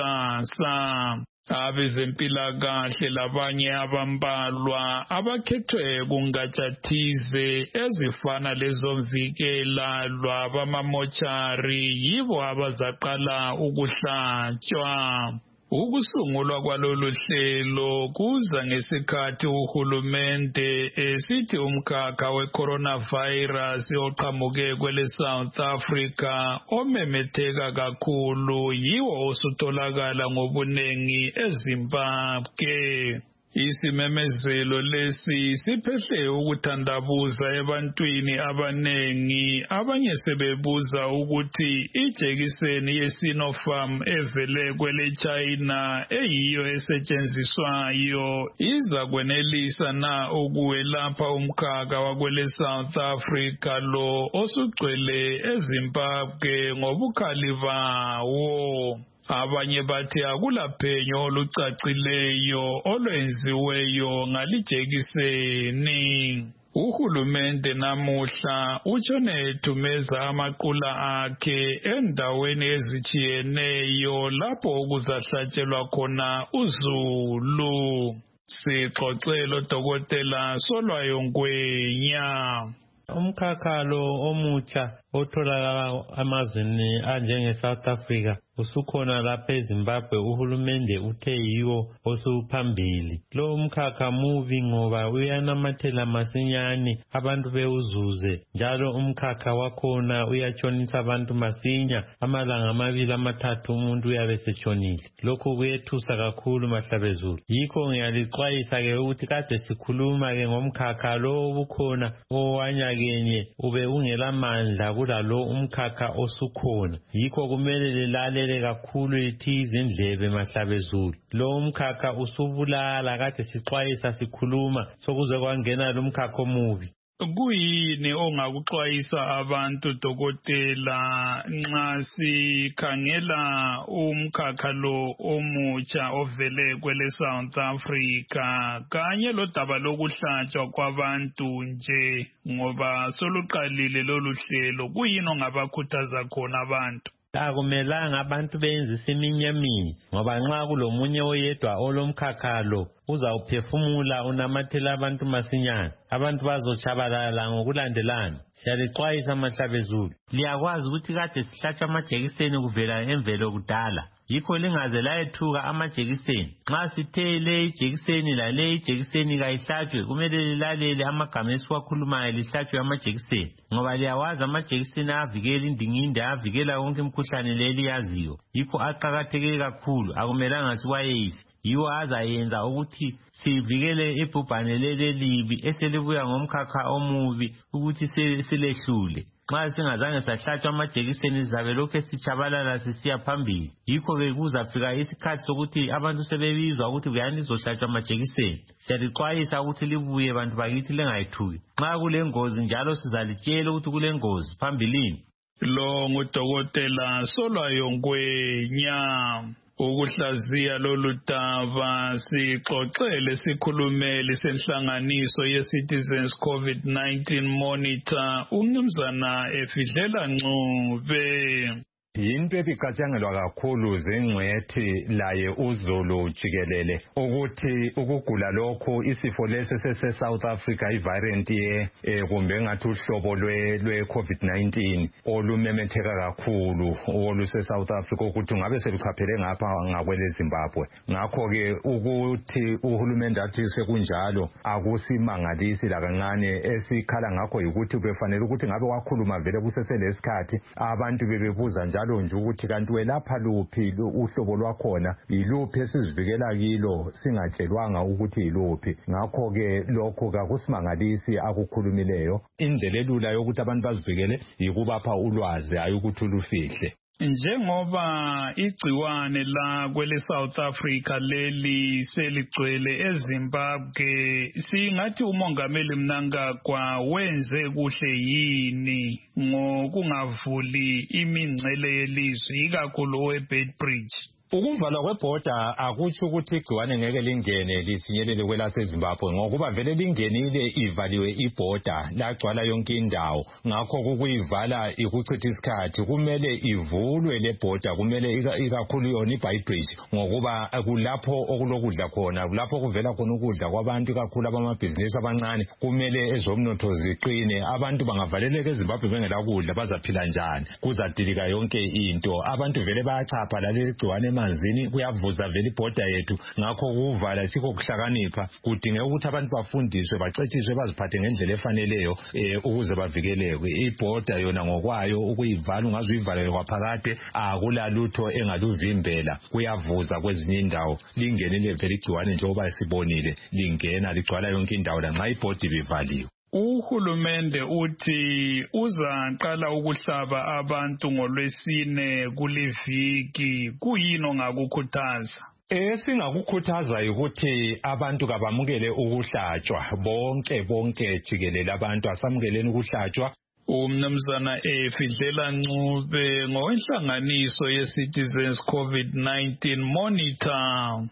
kusasa. Abezempilakahle labanye abambalwa abakhethwe kungatshathize ezifana lezomvikela lwabamamochari yibo abazaqala ukuhlatshwa. Ukusungulwa kwalolu hlelo kuza ngesikhathi uhulumende esithi umkhakha we-coronavirus oqhamuke kwele South Africa omemetheka kakhulu yiwo osutholakala ngobunengi eZimbabwe. Isimemezelo lesi siphehle ukuthandabuza ebantwini abanengi, abanye sebebuza ukuthi ijekiseni yeSinopharm evele kwele China eyiyo esetshenziswayo iza kwenelisa na ukuwelapha umkhakha wakwele South Africa lo osugcwele eZimbabwe ngobukhali bawo. Abanye bathi akulaphenyo olucacileyo olwenziweyo ngalijekiseni. Uhulumende namuhla utshone ethumeza amaqula akhe endaweni ezitshiyeneyo lapho kuzahlatshelwa khona uzulu. Sixoxelo Dr. Solwayo Ngwenya. Umkhakha lo omutsha otholakala amazweni anjenge South Africa usukhona lapha eZimbabwe. Uhulumende uthe yiwo osuphambili. Lo umkhakha muvi ngoba uyanamathela masinyane abantu bewuzuze, njalo umkhakha wakhona uyatshonisa abantu masinya, amalanga amabili amathathu umuntu uyabe setshonile. Lokhu kuyethusa kakhulu mahlabezulu. Yikho ngiyalixwayisa ke ukuthi kade sikhuluma ke ngomkhakha lo obukhona owanyakenye ube ungela mandla kulalo umkhakha osukhona. Yikho kumele lilalele kakhulu lithi izindlebe mahlabezulu. Lo umkhakha usubulala, kade sixwayisa sikhuluma sokuze kwangena lo umkhakha omubi. Kuyini ongakuxwayisa abantu dokotela nxa sikhangela umkhakha lo omutsha ovele kwele South Africa kanye lodaba lokuhlatshwa kwabantu nje ngoba soluqalile lolu hlelo, kuyini ongabakhuthaza khona abantu? Akumelanga abantu benzise iminyaminya ngoba nxa kulomunye oyedwa olomkhakha lo uzawuphefumula unamathela abantu masinyane, abantu bazotshabalala ngokulandelana. Siyalixwayisa mahlabezulu, liyakwazi ukuthi kade sihlatshwa amajekiseni kuvela emvelo kudala. yikho lingaze layethuka amajekiseni. Nxa sithe le ijekiseni lale ijekiseni kayihlatshwe, kumele lilalele amagama esiwakhulumayo lihlatshwe amajekiseni, ngoba liyawazi amajekiseni avikela indingindi, avikela yonke imikhuhlane leliyaziyo. Yikho aqakatheke kakhulu, akumelanga siwayeyise. Yiwo azayenza ukuthi sivikele ibhubhane lelibi eselibuya ngomkhakha omubi ukuthi silehlule. Nxa singazange sahlatshwa amajekiseni sizabe lokhu sitshabalala sisiya phambili. Yikho-ke kuzafika isikhathi sokuthi abantu sebebizwa ukuthi buyani lizohlatshwa amajekiseni. Siyalixwayisa ukuthi libuye bantu bakithi lingayithuki. Nxa kulengozi njalo sizalitshela ukuthi kulengozi phambilini. Lo ngudokotela Solwayo Ngwenya. Ukuhlaziya lolu daba sixoxele sikhulumeli senhlanganiso ye-Citizens COVID-19 Monitor uMnumzana Efidlela Ncube. Yinto ebicatshangelwa kakhulu zingcwethi laye uZulu jikelele ukuthi ukugula lokho isifo lesi sese-South Africa i-variant kumbe ngathi uhlobo lwe-COVID-19 olumemetheka kakhulu oluse-South Africa ukuthi ngabe seluchaphele ngapha ngakwele Zimbabwe. Ngakho-ke ukuthi uhulumende athi sekunjalo akusimangalisi lakancane. Esikhala ngakho yikuthi befanele ukuthi ngabe wakhuluma vele kuseselesikhathi abantu bebebuza njalo nje ukuthi kanti welapha luphi uhlobo lwakhona, yiluphi esizivikela kilo singatshelwanga ukuthi yiluphi. Ngakho-ke lokho kakusimangalisi akukhulumileyo. Indlela elula yokuthi abantu bazivikele yikubapha ulwazi, hayi ukuthi ulufihle. Njengoba igciwane la kwele South Africa leli seligcwele eZimbabwe, singathi umongameli Mnangagwa wenze kuhle yini ngokungavuli imingcele yelizwe ikakhulu weBeitbridge? Ukuvalwa kwebhoda akutsho ukuthi igciwane ngeke lingene lifinyelele kwelaseZimbabwe, ngokuba vele lingenile ivaliwe ibhoda lagcwala yonke indawo. Ngakho kukuyivala ikuchitha isikhathi. Kumele ivulwe le bhoda, kumele ikakhulu yona iBeitbridge, ngokuba kulapho okulokudla khona, kulapho kuvela khona ukudla kwabantu ikakhulu abamabhizinisi abancane. Kumele ezomnotho ziqine. Abantu bangavaleleka eZimbabwe bengela kudla bazaphila njani? Kuzadilika yonke into. Abantu vele bayachapha lale gciwane emanzini, kuyavuza vele ibhoda yethu. Ngakho kuvala isikho kuhlakanipha, kudingeka ukuthi abantu bafundiswe, bacetshiswe, baziphathe ngendlela efaneleyo ukuze bavikeleke. Ibhoda yona ngokwayo ukuyivala, ungazivala kwaphakade, akulalutho engaluvimbela. Kuyavuza kwezinye indawo, lingenile vele igciwane njengoba sibonile lingena ligcwala yonke indawo lanxa ibhoda ibivaliwe. Uhulumende uthi uzaqala ukuhlaba abantu ngoLwesine kuliviki. Kuyini ongakukhuthaza? Esingakukhuthaza ukuthi abantu kabamukele ukuhlatshwa, bonke jikelele abantu asamukeleni ukuhlatshwa. Umnumzana Efidlela Ncube ngowenhlanganiso ye-Citizens COVID-19 Monitor.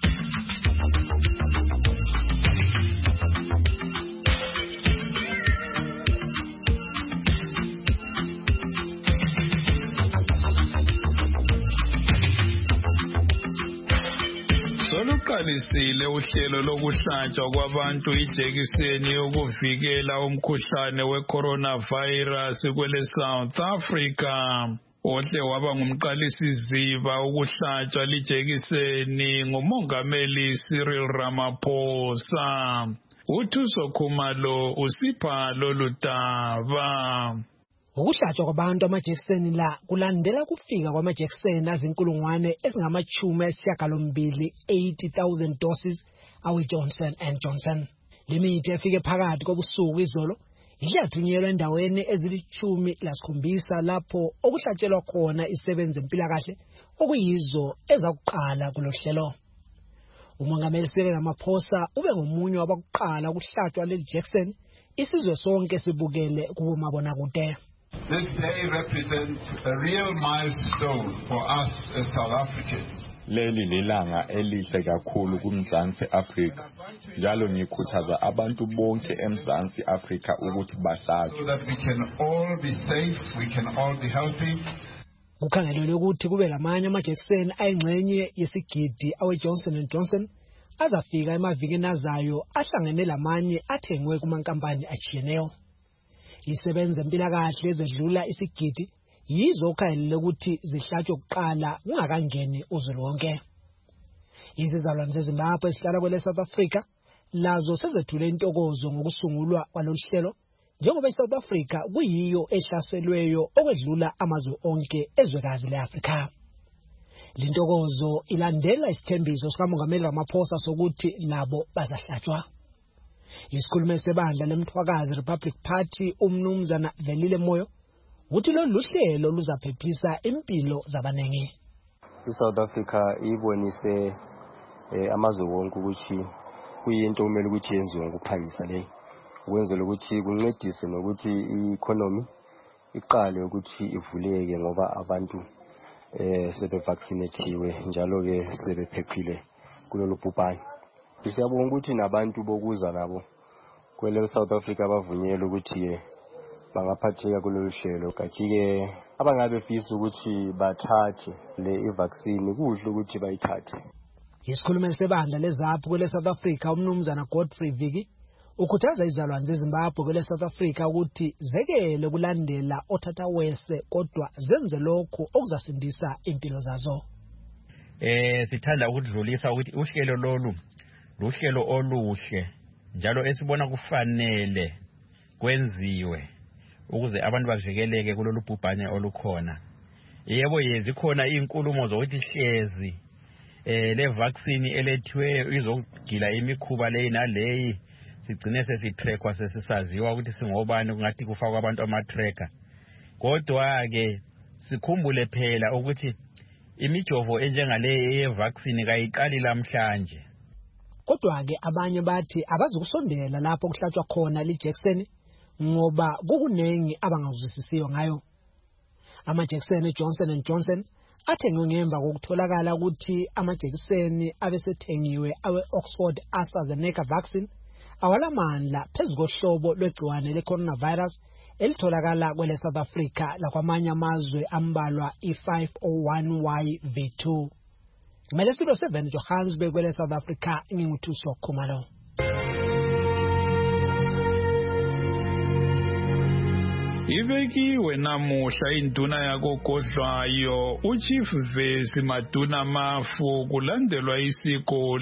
Soluqalisile uhlelo lokuhlatshwa kwabantu ijekiseni yokuvikela umkhuhlane we-coronavirus kwele South Africa. Ohle waba ngumqalisiziba ukuhlatshwa lijekiseni ngumongameli Cyril Ramaphosa. UThuso Khumalo usipha lolu daba. Ukuhlatshwa kwabantu amajekiseni la kulandela kufika kwamajekiseni azinkulungwane ezingama-80,000 80,000 doses awe-Johnson & Johnson. Limithi efike phakathi kobusuku izolo idlathunyelwa endaweni ezili-17 lapho okuhlatshelwa khona isebenzi empilakahle okuyizo ezakuqala kulohlelo. Umongameli Cyril Ramaphosa ube ngomunye wabakuqala ukuhlatshwa leli jekiseni isizwe sonke sibukele kubomabonakude. This day represents a real milestone for us as South Africans. Leli lilanga elihle kakhulu kuMzansi Afrika. Njalo ngikhuthaza abantu bonke eMzansi Afrika ukuthi bahlatshwe. So that we can all be safe, we can all be healthy. Kukhangelelwe ukuthi kube lamanye amajekiseni ayingxenye yesigidi awe-Johnson & Johnson azafika emavikini azayo ahlangene lamanye athengwe kumankampani ajiyeneyo. Isebenza empilakahle ezedlula isigidi yizo okhalele ukuthi zihlatshwe kuqala kungakangeni uzwelonke. Izizalwane zeZimbabwe esihlala kwele South Africa lazo sezethule intokozo ngokusungulwa kwalolu hlelo njengoba iSouth Africa kuyiyo ehlaselweyo okwedlula amazwe onke ezwekazi leAfrika. Lintokozo ilandela isithembiso sikaMongameli Ramaphosa sokuthi labo bazahlatshwa. Isikhulumi sebandla leMthwakazi Republic Party umnumzana Velile Moyo uthi lolu hlelo luzaphephisa impilo zabanengi. iSouth Africa ibonise amazwe wonke ukuthi kuyinto kumele ukuthi yenziwe ngokuphangisa le ukwenzela ukuthi kuncedise nokuthi i-economy iqale ukuthi ivuleke ngoba abantu sebevaccinatiwe njalo ke sebephephile kulolu bhubhane. Siyabonga ukuthi nabantu bokuza nabo kwele South Africa bavunyelwe ukuthi bangaphatheka kulolu hlelo kanti ke abangabe befisa ukuthi bathathe le vaccine kuhle ukuthi bayithathe. Isikhulumi sebandla leZAPHU kwele South Africa umnumzana Godfrey Viki ukhuthaza izalwane zeZimbabwe kwele South Africa ukuthi zekele kulandela othatha wese kodwa zenze lokho okuzasindisa impilo zazo. Sithanda ukudlulisa ukuthi uhlelo lolu luhlelo oluhle njalo esibona kufanele kwenziwe ukuze abantu bavikeleke kulolu bhubhane olukhona. Yebo zikhona inkulumo zokuthi hlezi le vaccine elethiwe izogila imikhuba leyi naleyi sigcine sesitrackwa sesisaziwa ukuthi singobani kungathi kufakwa abantu ama-tracker. Kodwa ke sikhumbule phela ukuthi imijovo enjengaleyi ye-vaccine kayiqali lamhlanje. Kodwa ke abanye bathi abazukusondela lapho kuhlatshwa khona lijekiseni ngoba kukunengi abangazwisisiyo ngayo. Amajekiseni eJohnson & Johnson athengwe ngemva kokutholakala ukuthi amajekiseni abesethengiwe awe-Oxford AstraZeneca vaccine awalamandla phezu kohlobo lwegciwane le-coronavirus elitholakala kwele South Africa lakwamanye amazwe ambalwa i-501YV2. Kumele silo 7 Johannesburg kwele South Africa nginguthuso Khumalo. Ibekiwe namuhla induna yakogodlwayo uChief Vesi Maduna Mafu kulandelwa isiko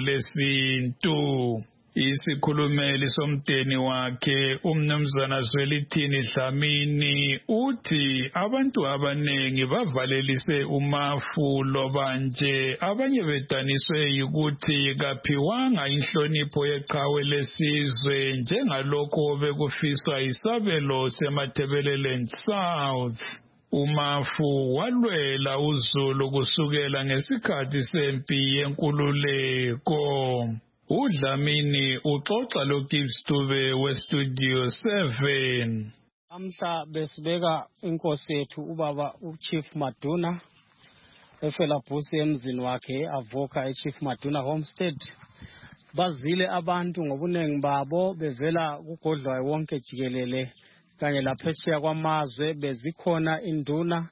lesintu. Isikhulumeli somdeni wakhe umnumzana Zwelithini Dlamini uthi abantu abanengi bavalelise uMafu loba nje abanye bedaniswe ukuthi kaphiwanga inhlonipho yeqhawe lesizwe njengalokho bekufiswa isabelo seMatabeleland South. uMafu walwela uZulu kusukela ngesikhathi sempi yenkululeko. uDlamini uxoxa loGibbs Dube weStudio 7. Amhla besibeka inkosi yethu ubaba uChief Maduna eFelabhusi emzini wakhe avoka eChief Maduna Homestead. Bazile abantu ngobunengi babo bevela kugodlwayo wonke jikelele kanye laphetsheya kwamazwe bezikhona induna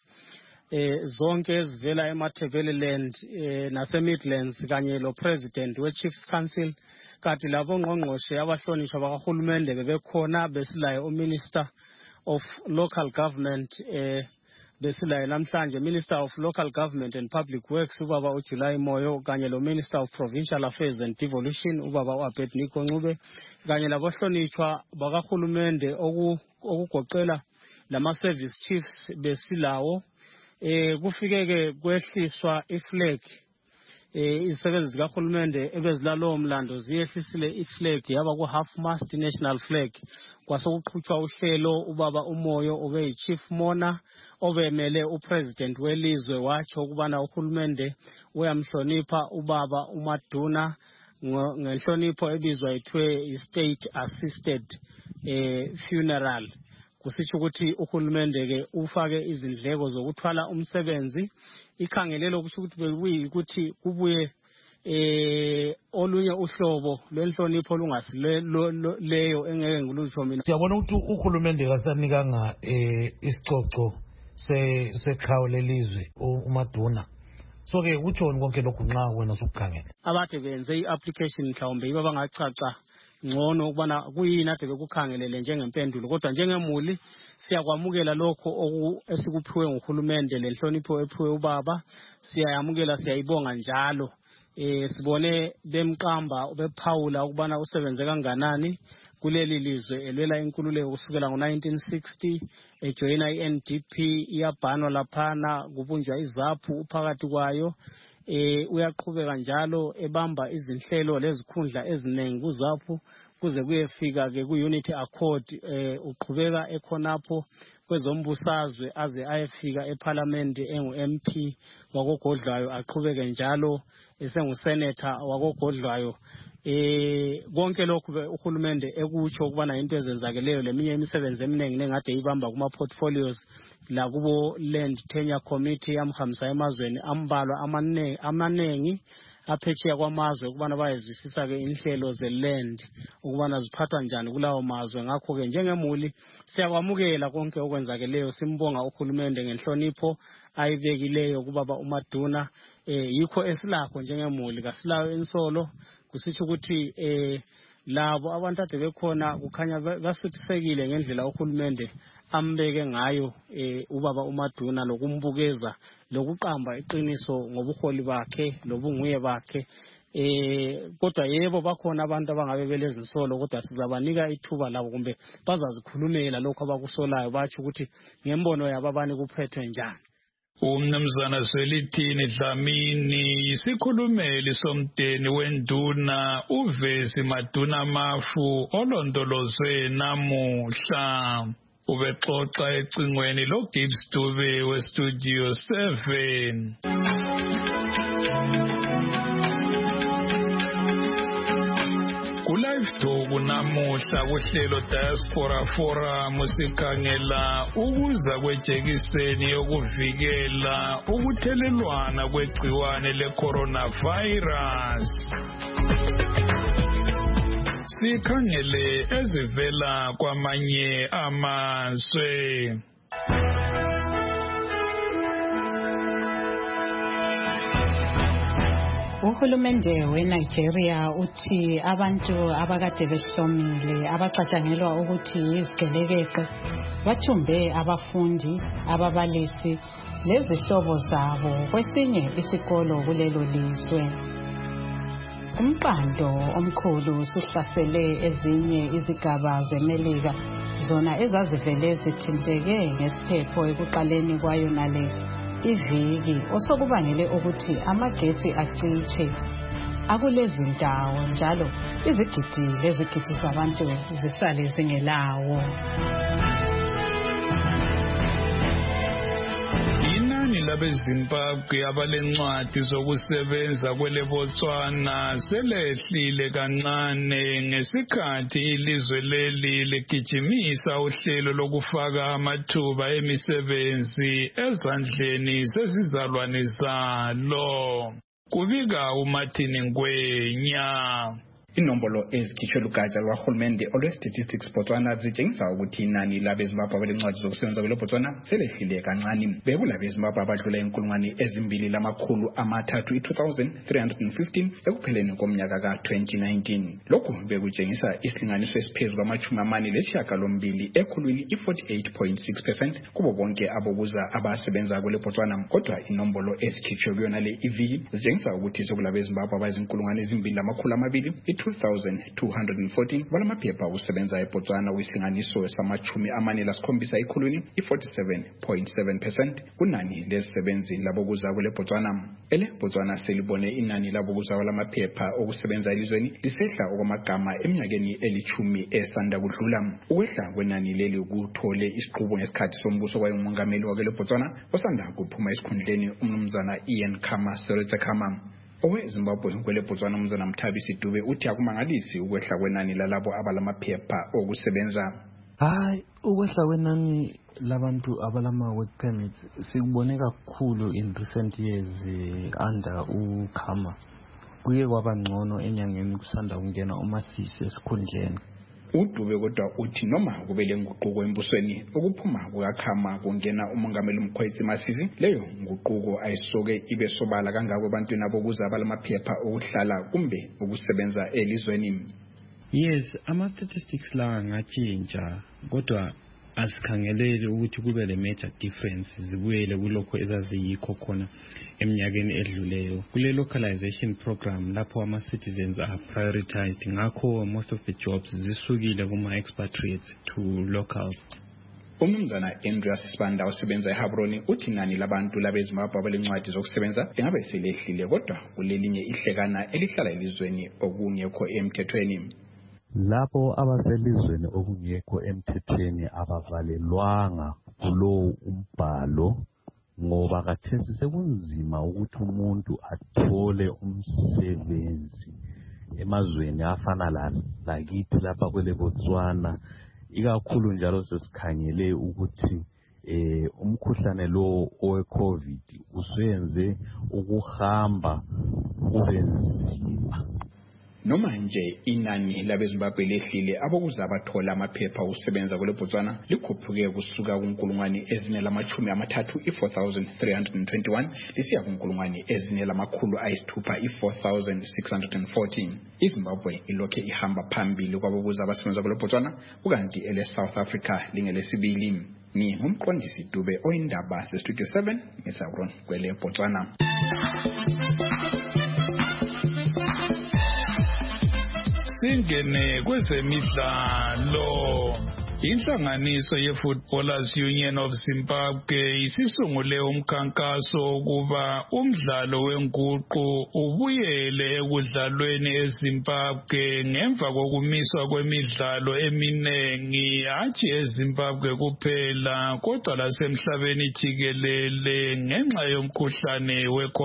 zonke ezivela eMatabeleland naseMidlands kanye lo president weChiefs Council kanti labo ngqongqoshe abahlonishwa bakahulumende bebekhona besilaye uMinister of Local Government besilaye namhlanje Minister of Local Government and Public Works ubaba uJuly Moyo kanye lo Minister of Provincial Affairs and Devolution ubaba uAbednego Ncube kanye labahlonishwa bakahulumende okugoqela lama service chiefs besilawo. Kufikeke kwehliswa iflag isebenzi zikahulumende ebezilalo mlando ziyehlisile iflag yaba ku half mast national flag kwasokuqhutshwa uhlelo ubaba uMoyo obe chief mona obemele upresident welizwe watsho ukubana uhulumende uyamhlonipha ubaba uMaduna ngenhlonipho ebizwa ithwe state assisted funeral. Kusitsho ukuthi uhulumende ke ufake izindleko zokuthwala umsebenzi ikhangelelo kusho ukuthi bekuyikuthi kubuye olunye uhlobo lwenhlonipho lungasile engeke ngilusho mina. Siyabona ukuthi uhulumende kasanikanga isicoco seqhawe lelizwe uMaduna. So ke utshoni konke lokhu nxa wena usukhangela. Abathe benze iapplication mhlawumbe yiba bangacaca ngcono ukubana kuyini ade bekukhangelele njengempendulo. Kodwa njengemuli siyakwamukela lokho esikuphiwe nguhulumende, lenhlonipho ephiwe ubaba, siyayamukela, siyayibonga njalo. Sibone bemqamba bephawula ukubana usebenze kanganani kuleli lizwe elwela inkululeko kusukela ngo1960, ejoyina iNDP, iyabhanwa laphana, kubunjwa izaphu uphakathi kwayo. Uyaqhubeka njalo ebamba izinhlelo lezikhundla eziningi kuzaphu kuze kuyefika ke ku-Unity Accord. Uqhubeka ekhonapho kwezombusazwe aze ayefika eParliament engu-MP wakogodlwayo, aqhubeke njalo esengusenator wakogodlwayo. Konke lokhu uhulumende ekutsho ukubana into ezenzakeleyo, leminye imisebenzi eminingi nengade ibamba kuma-portfolios la kubo Land Tenure Committee yamhambisa emazweni ambalwa amanengi aphetsheya kwamazwe ukubana bayezwisisa-ke inhlelo ze-land ukubana ziphathwa njani kulawo mazwe. Ngakho-ke njengemuli siyakwamukela konke okwenzakeleyo, simbonga uhulumende ngenhlonipho ayibekileyo kubaba uMaduna. Yikho esilakho njengemuli, kasilayo insolo, kusitsho ukuthi labo abantu ade bekhona kukhanya basuthisekile ngendlela uhulumende ambeke ngayo ubaba uMaduna, lokumbukeza lokuqamba iqiniso ngobuholi bakhe lobunguye bakhe. Kodwa yebo bakhona abantu abangabe belezinsolo, kodwa sizabanika ithuba labo kumbe bazazikhulumela lokho abakusolayo, batsho ukuthi ngembono yabo abani kuphethwe njani. Umnumzana Zwelithini Dlamini, isikhulumeli somdeni wenduna uVesi Maduna Mafu olondolozwe namuhla. Ubexoxa ecingweni loGibbs Dube weStudio 7. Kulive Talk namuhla kuhlelo Diaspora Forum sikhangela ukuza kwejekiseni yokuvikela ukuthelelwana kwegciwane le-coronavirus. Sikhangele ezivela kwamanye amazwe. Uhulumende weNigeria uthi abantu abakade behlomile abacatshangelwa ukuthi yizigelekeqe bathumbe abafundi, ababalisi lezihlobo zabo kwesinye isikolo kulelo lizwe. Umqando omkhulu suhlasele ezinye izigaba zeMelika, zona ezazivele zithinteke ngesiphepho ekuqaleni kwayo nale iviki, osokubangele ukuthi amagetsi acishe akulezi ndawo, njalo izigidi zabantu zisale zingelawo. Inani labeZimbabwe abalencwadi zokusebenza kweleBotswana selehlile kancane ngesikhathi ilizwe leli ligijimisa uhlelo lokufaka amathuba emisebenzi ezandleni zezizalwane zalo. Kubika uMartin Ngwenya. Inombolo ezikhishwe lugatsha lwahulumende olwe-Statistics Botswana zitshengisa ukuthi inani labeZimbabwe abalencwadi zokusebenza kweleBotswana selehlile kancane. BekulabeZimbabwe abadlula 2,315 ekupheleni komnyaka ka-2019. Lokhu bekutshengisa isilinganiso esiphezu kwama-48 ekhulwini, i-48.6% kubo bonke abokuza abasebenza kweleBotswana. Kodwa inombolo ezikhishwe kuyona le iviki zitshengisa ukuthi sekulabeZimbabwe abayizi-2,200 2,214 balamaphepha okusebenza eBotswana, kwisilinganiso sama-47 ekhulwini, i-47.7% kunani lezisebenzi labokuza kweleBotswana. EleBotswana selibone inani labokuza balamaphepha okusebenza elizweni lisehla okwamagama eminyakeni eli-10 esanda kudlula. Ukwehla kwenani leli kuthole isiqubu ngesikhathi sombuso wayengumongameli wakweleBotswana osanda kuphuma esikhundleni, umnumzana Ian Khama Seretse-Khama. OweZimbabwe kweleBotswana umnumzana Mthabisi Dube uthi akumangalisi ukwehla kwenani lalabo abalamaphepha okusebenza. Hayi, ukwehla kwenani labantu abalama work permits sikubone kakhulu in recent years under uKhama. Kuye kwaba ngcono enyangeni kusanda kungena uMasisi esikhundleni. uDube kodwa uthi noma kube lenguquko embusweni ukuphuma kukaKhama kungena umongameli Mkhwetsi Masisi, leyo nguquko ayisoke ibe sobala kangako ebantwini abokuza abalamaphepha okuhlala kumbe ukusebenza elizweni. Yes, ama-statistics la ngatshintsha kodwa asikhangeleli ukuthi kube le major difference zibuyele kulokho ezaziyikho khona eminyakeni edluleyo. Kule localization program lapho ama-citizens are prioritized, ngakho most of the jobs zisukile kuma-expatriates to locals. Umnumzana Andreas Sibanda osebenza eHabroni uthi inani labantu labeZimbabwe abalencwadi zokusebenza lingabe selehlile kodwa kulelinye ihlekana elihlala elizweni okungekho emthethweni. Lapho abaselizweni okungekho emthethweni abavalelwanga kulowo umbhalo ngoba kathesi sekunzima ukuthi umuntu athole umsebenzi emazweni afana lakithi lapha kwele Botswana, ikakhulu njalo sesikhangele ukuthi umkhuhlane lo owe-COVID usenze ukuhamba kube nzima. Noma nje inani labeZimbabwe lehlile abokuza abathola amaphepha okusebenza kule Botswana likhuphuke kusuka kunkulungwane ezine lamachumi amathathu i-4,321 lisiya kunkulungwane ezine lamakhulu ayisithupha i-4,614. iZimbabwe ilokhe ihamba phambili kwabokuza abasebenza kule Botswana ukanti ele South Africa lingelesibili. Ni ngumqondisi Dube oyindaba sestudio 7 ngeSauron kwele Botswana. Singene kwezemidlalo. Inhlanganiso ye-Footballers Union of Zimbabwe isisungule umkhankaso ukuba umdlalo wenguqu ubuyele ekudlalweni eZimbabwe ngemva kokumiswa kwemidlalo eminingi hatshi eZimbabwe kuphela kodwa lasemhlabeni jikelele ngenxa yomkhuhlane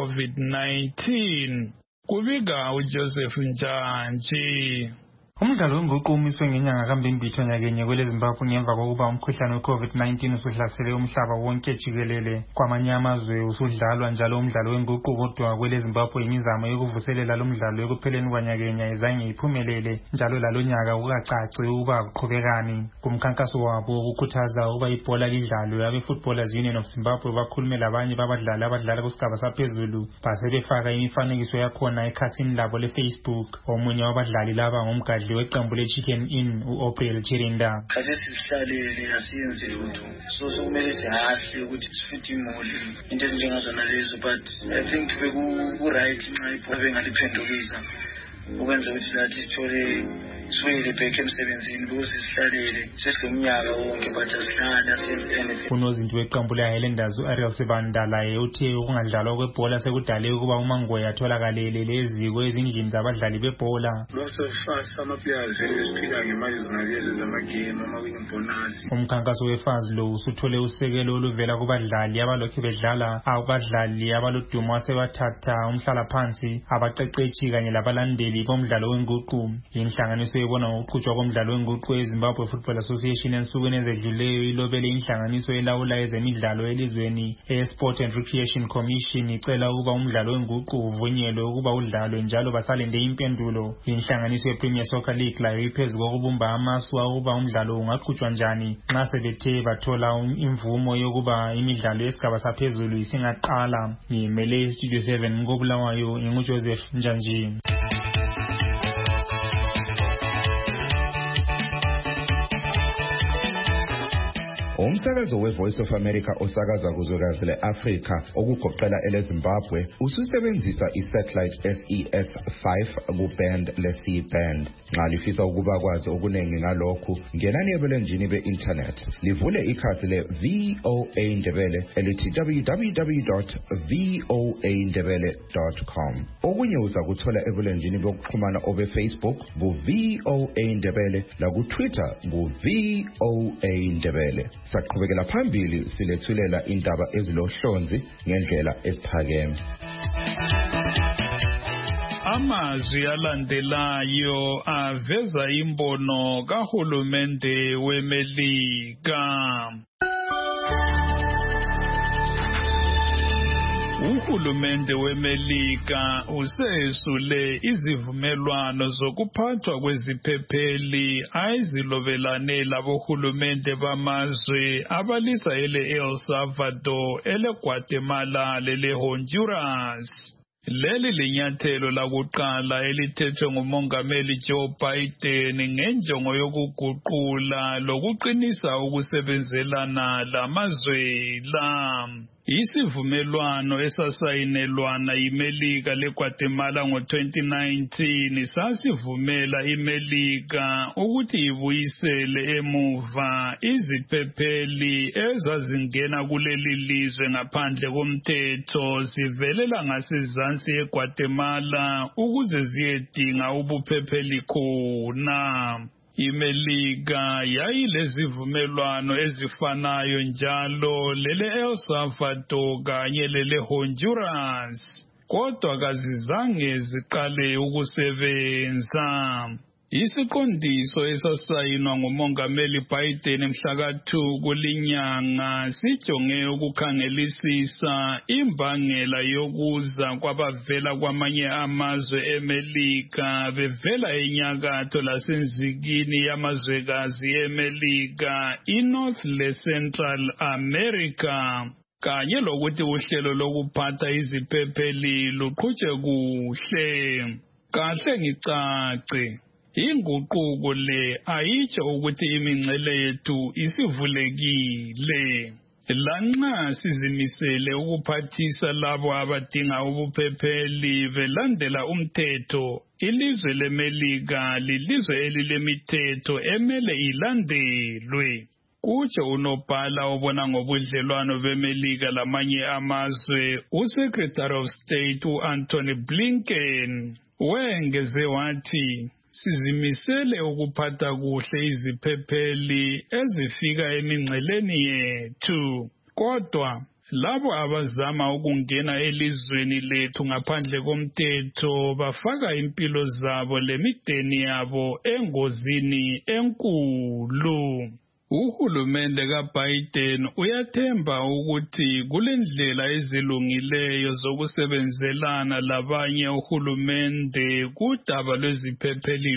we-COVID-19. Kubika uJoseph Njantshi. Umdlalo wenguqu umiswe ngenyanga kaMbimbithi nyakenye kwele Zimbabwe ngemva kokuba umkhuhlane we-COVID-19 usuhlasele umhlaba wonke jikelele. Kwamanye amazwe usudlalwa njalo umdlalo wenguqu kodwa kwele Zimbabwe imizamo yokuvuselela lo mdlalo ekupheleni kwanyakenya izange iphumelele njalo lalonyaka kukacaci ukuba kuqhubekani. Kumkhankaso wabo ukukhuthaza ukuba ibhola lidlalwe, abe-Footballers Union of Zimbabwe bakhulume labanye babadlali abadlala kusigaba saphezulu basebefaka imifanekiso yakhona ekhasini labo le-Facebook. Omunye wabadlali laba ngumgadli weqembu le-Chicken Inn u-Oprel Chirinda. Khathesi sihlalele asiyenze lutho so kumele sihahle ukuthi sifithi imoli into ezinjengazona lezo, but I think beku-right nxa ibhola bengaliphendukisa ukwenza ukuthi lathi sithole sibuyele back emsebenzini ukuze sihlalele sesilomnyaka wonke but asihlale asiyenze. Unozinti weqembu le-Highlanders u-Ariel Sibanda laye uthe ukungadlalwa kwebhola sekudale ukuba uMangoya atholakalele leziko ezindlini zabadlali bebhola. Most of us ama-players esiphila ngemali zinalezi zamagame ama-winning bonus. Umkhankaso wefazi lo usuthole usekelo oluvela kubadlali abalokhu bedlala, abadlali abalodumo asebathatha umhlalaphansi, abaqeqetshi kanye labalandeli bomdlalo wenguqu. Inhlanganiso ebona ngokuqhutshwa komdlalo wenguqu eZimbabwe Football Association ensukwini ezedluleyo ilobele inhlanganiso elawula ezemidlalo elizweni e-Sport and Recreation Commission icela ukuba umdlalo wenguqu uvunyelwe ukuba udlalwe njalo basalinde impendulo. Inhlanganiso ye-Premier Soccer League layo iphezu kokubumba amaswa ukuba umdlalo ungaqhutshwa njani nxa sebethe bathola imvumo yokuba imidlalo yesigaba saphezulu isingaqala. Ngimele Studio 7 koBulawayo nginguJoseph Njantshi. Umsakazo we-Voice of America osakaza kuzwekazi le-Afrika okugoqela ele-Zimbabwe ususebenzisa i-satellite SES-5 ku-band le-C-band. Nxa lifisa ukuba kwazi okuningi ngalokhu, ngenani ebulenjini be-internet livule ikhasi le-VOA Ndebele elithi www.voandebele.com. Okunye uza kuthola ebulenjini bokuxhumana obe-Facebook ku-VOA Ndebele laku-Twitter ku-VOA Ndebele. Saqhubekela phambili silethulela indaba ezilohlonzi ngendlela esiphakeme. Amazwi alandelayo aveza imbono kahulumende weMelika. Uhulumende weMelika usesule izivumelwano zokuphathwa kweziphepheli ayizilobelane labohulumende bamazwe abalisa ele El Salvador, ele Guatemala lele Honduras. Leli linyathelo lakuqala elithethwe ngumongameli Joe Biden ngenjongo yokuguqula lokuqinisa ukusebenzelana lamazwe la. Isivumelwano esasayinelwana iMelika leGuatemala ngo-2019 sasivumela iMelika ukuthi ibuyisele emuva iziphepheli ezazingena kuleli lizwe ngaphandle komthetho zivelela ngasezansi eGuatemala ukuze ziyedinga ubuphepheli khona. iMelika yayilezivumelwano ezifanayo njalo lele El Salvador kanye lele Honduras, kodwa kazizange ziqale ukusebenza. Isiqondiso esasayinwa ngumongameli Biden mhla ka-2 kulinyanga sijonge ukukhangelisisa imbangela yokuza kwabavela kwamanye amazwe eMelika bevela enyakatho lasenzikini yamazwekazi eMelika, iNorth leCentral America, kanye lokuthi uhlelo lokuphatha iziphepheli luqhutshwe kuhle. Kahle ngicace, inguquko le ayitsho ukuthi imingcele yethu isivulekile. Lanxa sizimisele ukuphathisa labo abadinga ubuphepheli belandela umthetho, ilizwe leMelika lilizwe elilemithetho emele ilandelwe. Kutsho unobhala obona ngobudlelwano beMelika lamanye amazwe, uSecretary of State u-Anthony Blinken wengeze wathi, sizimisele ukuphatha kuhle iziphepheli ezifika emingceleni yethu, kodwa labo abazama ukungena elizweni lethu ngaphandle komthetho bafaka impilo zabo lemideni yabo engozini enkulu. Uhulumende kaBiden uyathemba ukuthi kulendlela ezilungileyo zokusebenzelana labanye uhulumende kudaba lweziphepheli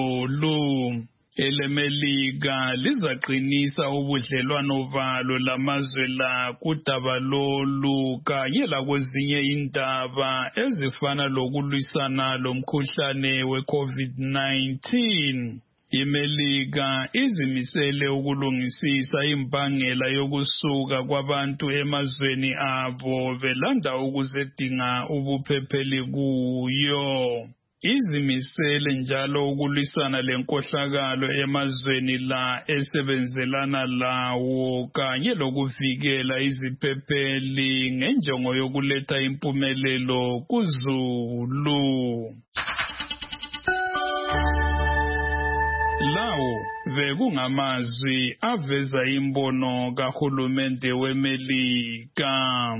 lolu. EleMelika lizaqinisa ubudlelwano balo lamazwe la kudaba lolu kanye lakwezinye indaba ezifana lokulwisana lomkhuhlane we-COVID-19. iMelika izimisele ukulungisisa imbangela yokusuka kwabantu emazweni abo belanda ukuzedinga ubuphepheli kuyo. Izimisele njalo ukulwisana lenkohlakalo emazweni la esebenzelana lawo kanye lokuvikela iziphepheli ngenjongo yokuletha impumelelo kuzulu. Lawo bekungamazwi aveza imbono kahulumende weMelika.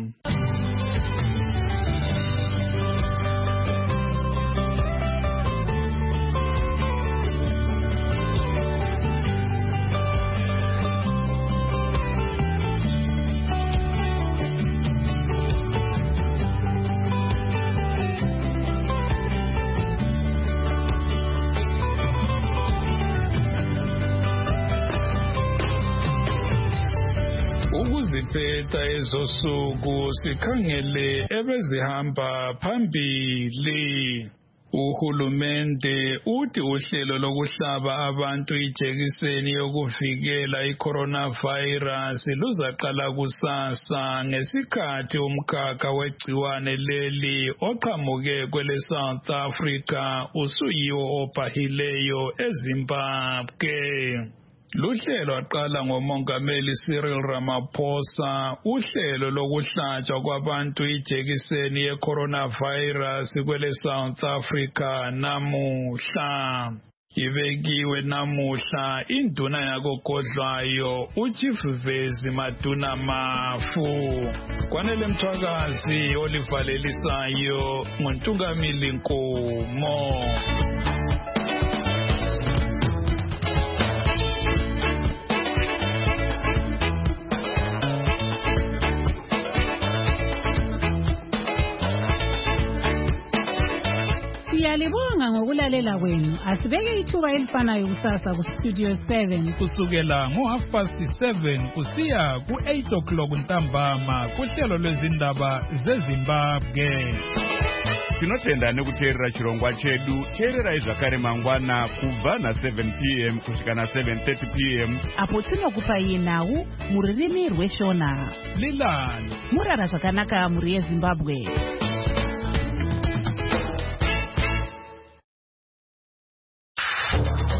Ukuziphetha ezosuku sikhangele ebezihamba phambili. Uhulumende uthi uhlelo lokuhlaba abantu ijekiseni yokuvikela i-coronavirus luzaqala kusasa ngesikhathi umkhakha wegciwane leli oqhamuke kwele South Africa usuyiwo obhahileyo eZimbabwe. Luhlelo waqala ngomongameli Cyril Ramaphosa uhlelo lokuhlatshwa kwabantu ijekiseni ye-coronavirus kwele South Africa namuhla. Ibekiwe namuhla induna yakogodlwayo uChief Vezi Maduna Mafu. Kwanele Mthwakazi olivalelisayo nguNtungamili Nkomo. Siyalibonga ngokulalela kwenu. Asibeke ithuba elifanayo kusasa ku Studio 7 kusukela ngo7:30 kusiya ku8 o'clock ntambama kuhlelo lwezindaba zeZimbabwe. tinotenda nekuteerera chirongwa chedu. Teererai zvakare mangwana kubva na7 p.m. kusvika na7:30 p.m. apo tinokupai nhau muririmi rweshona. Lilani murara zvakanaka muri yeZimbabwe.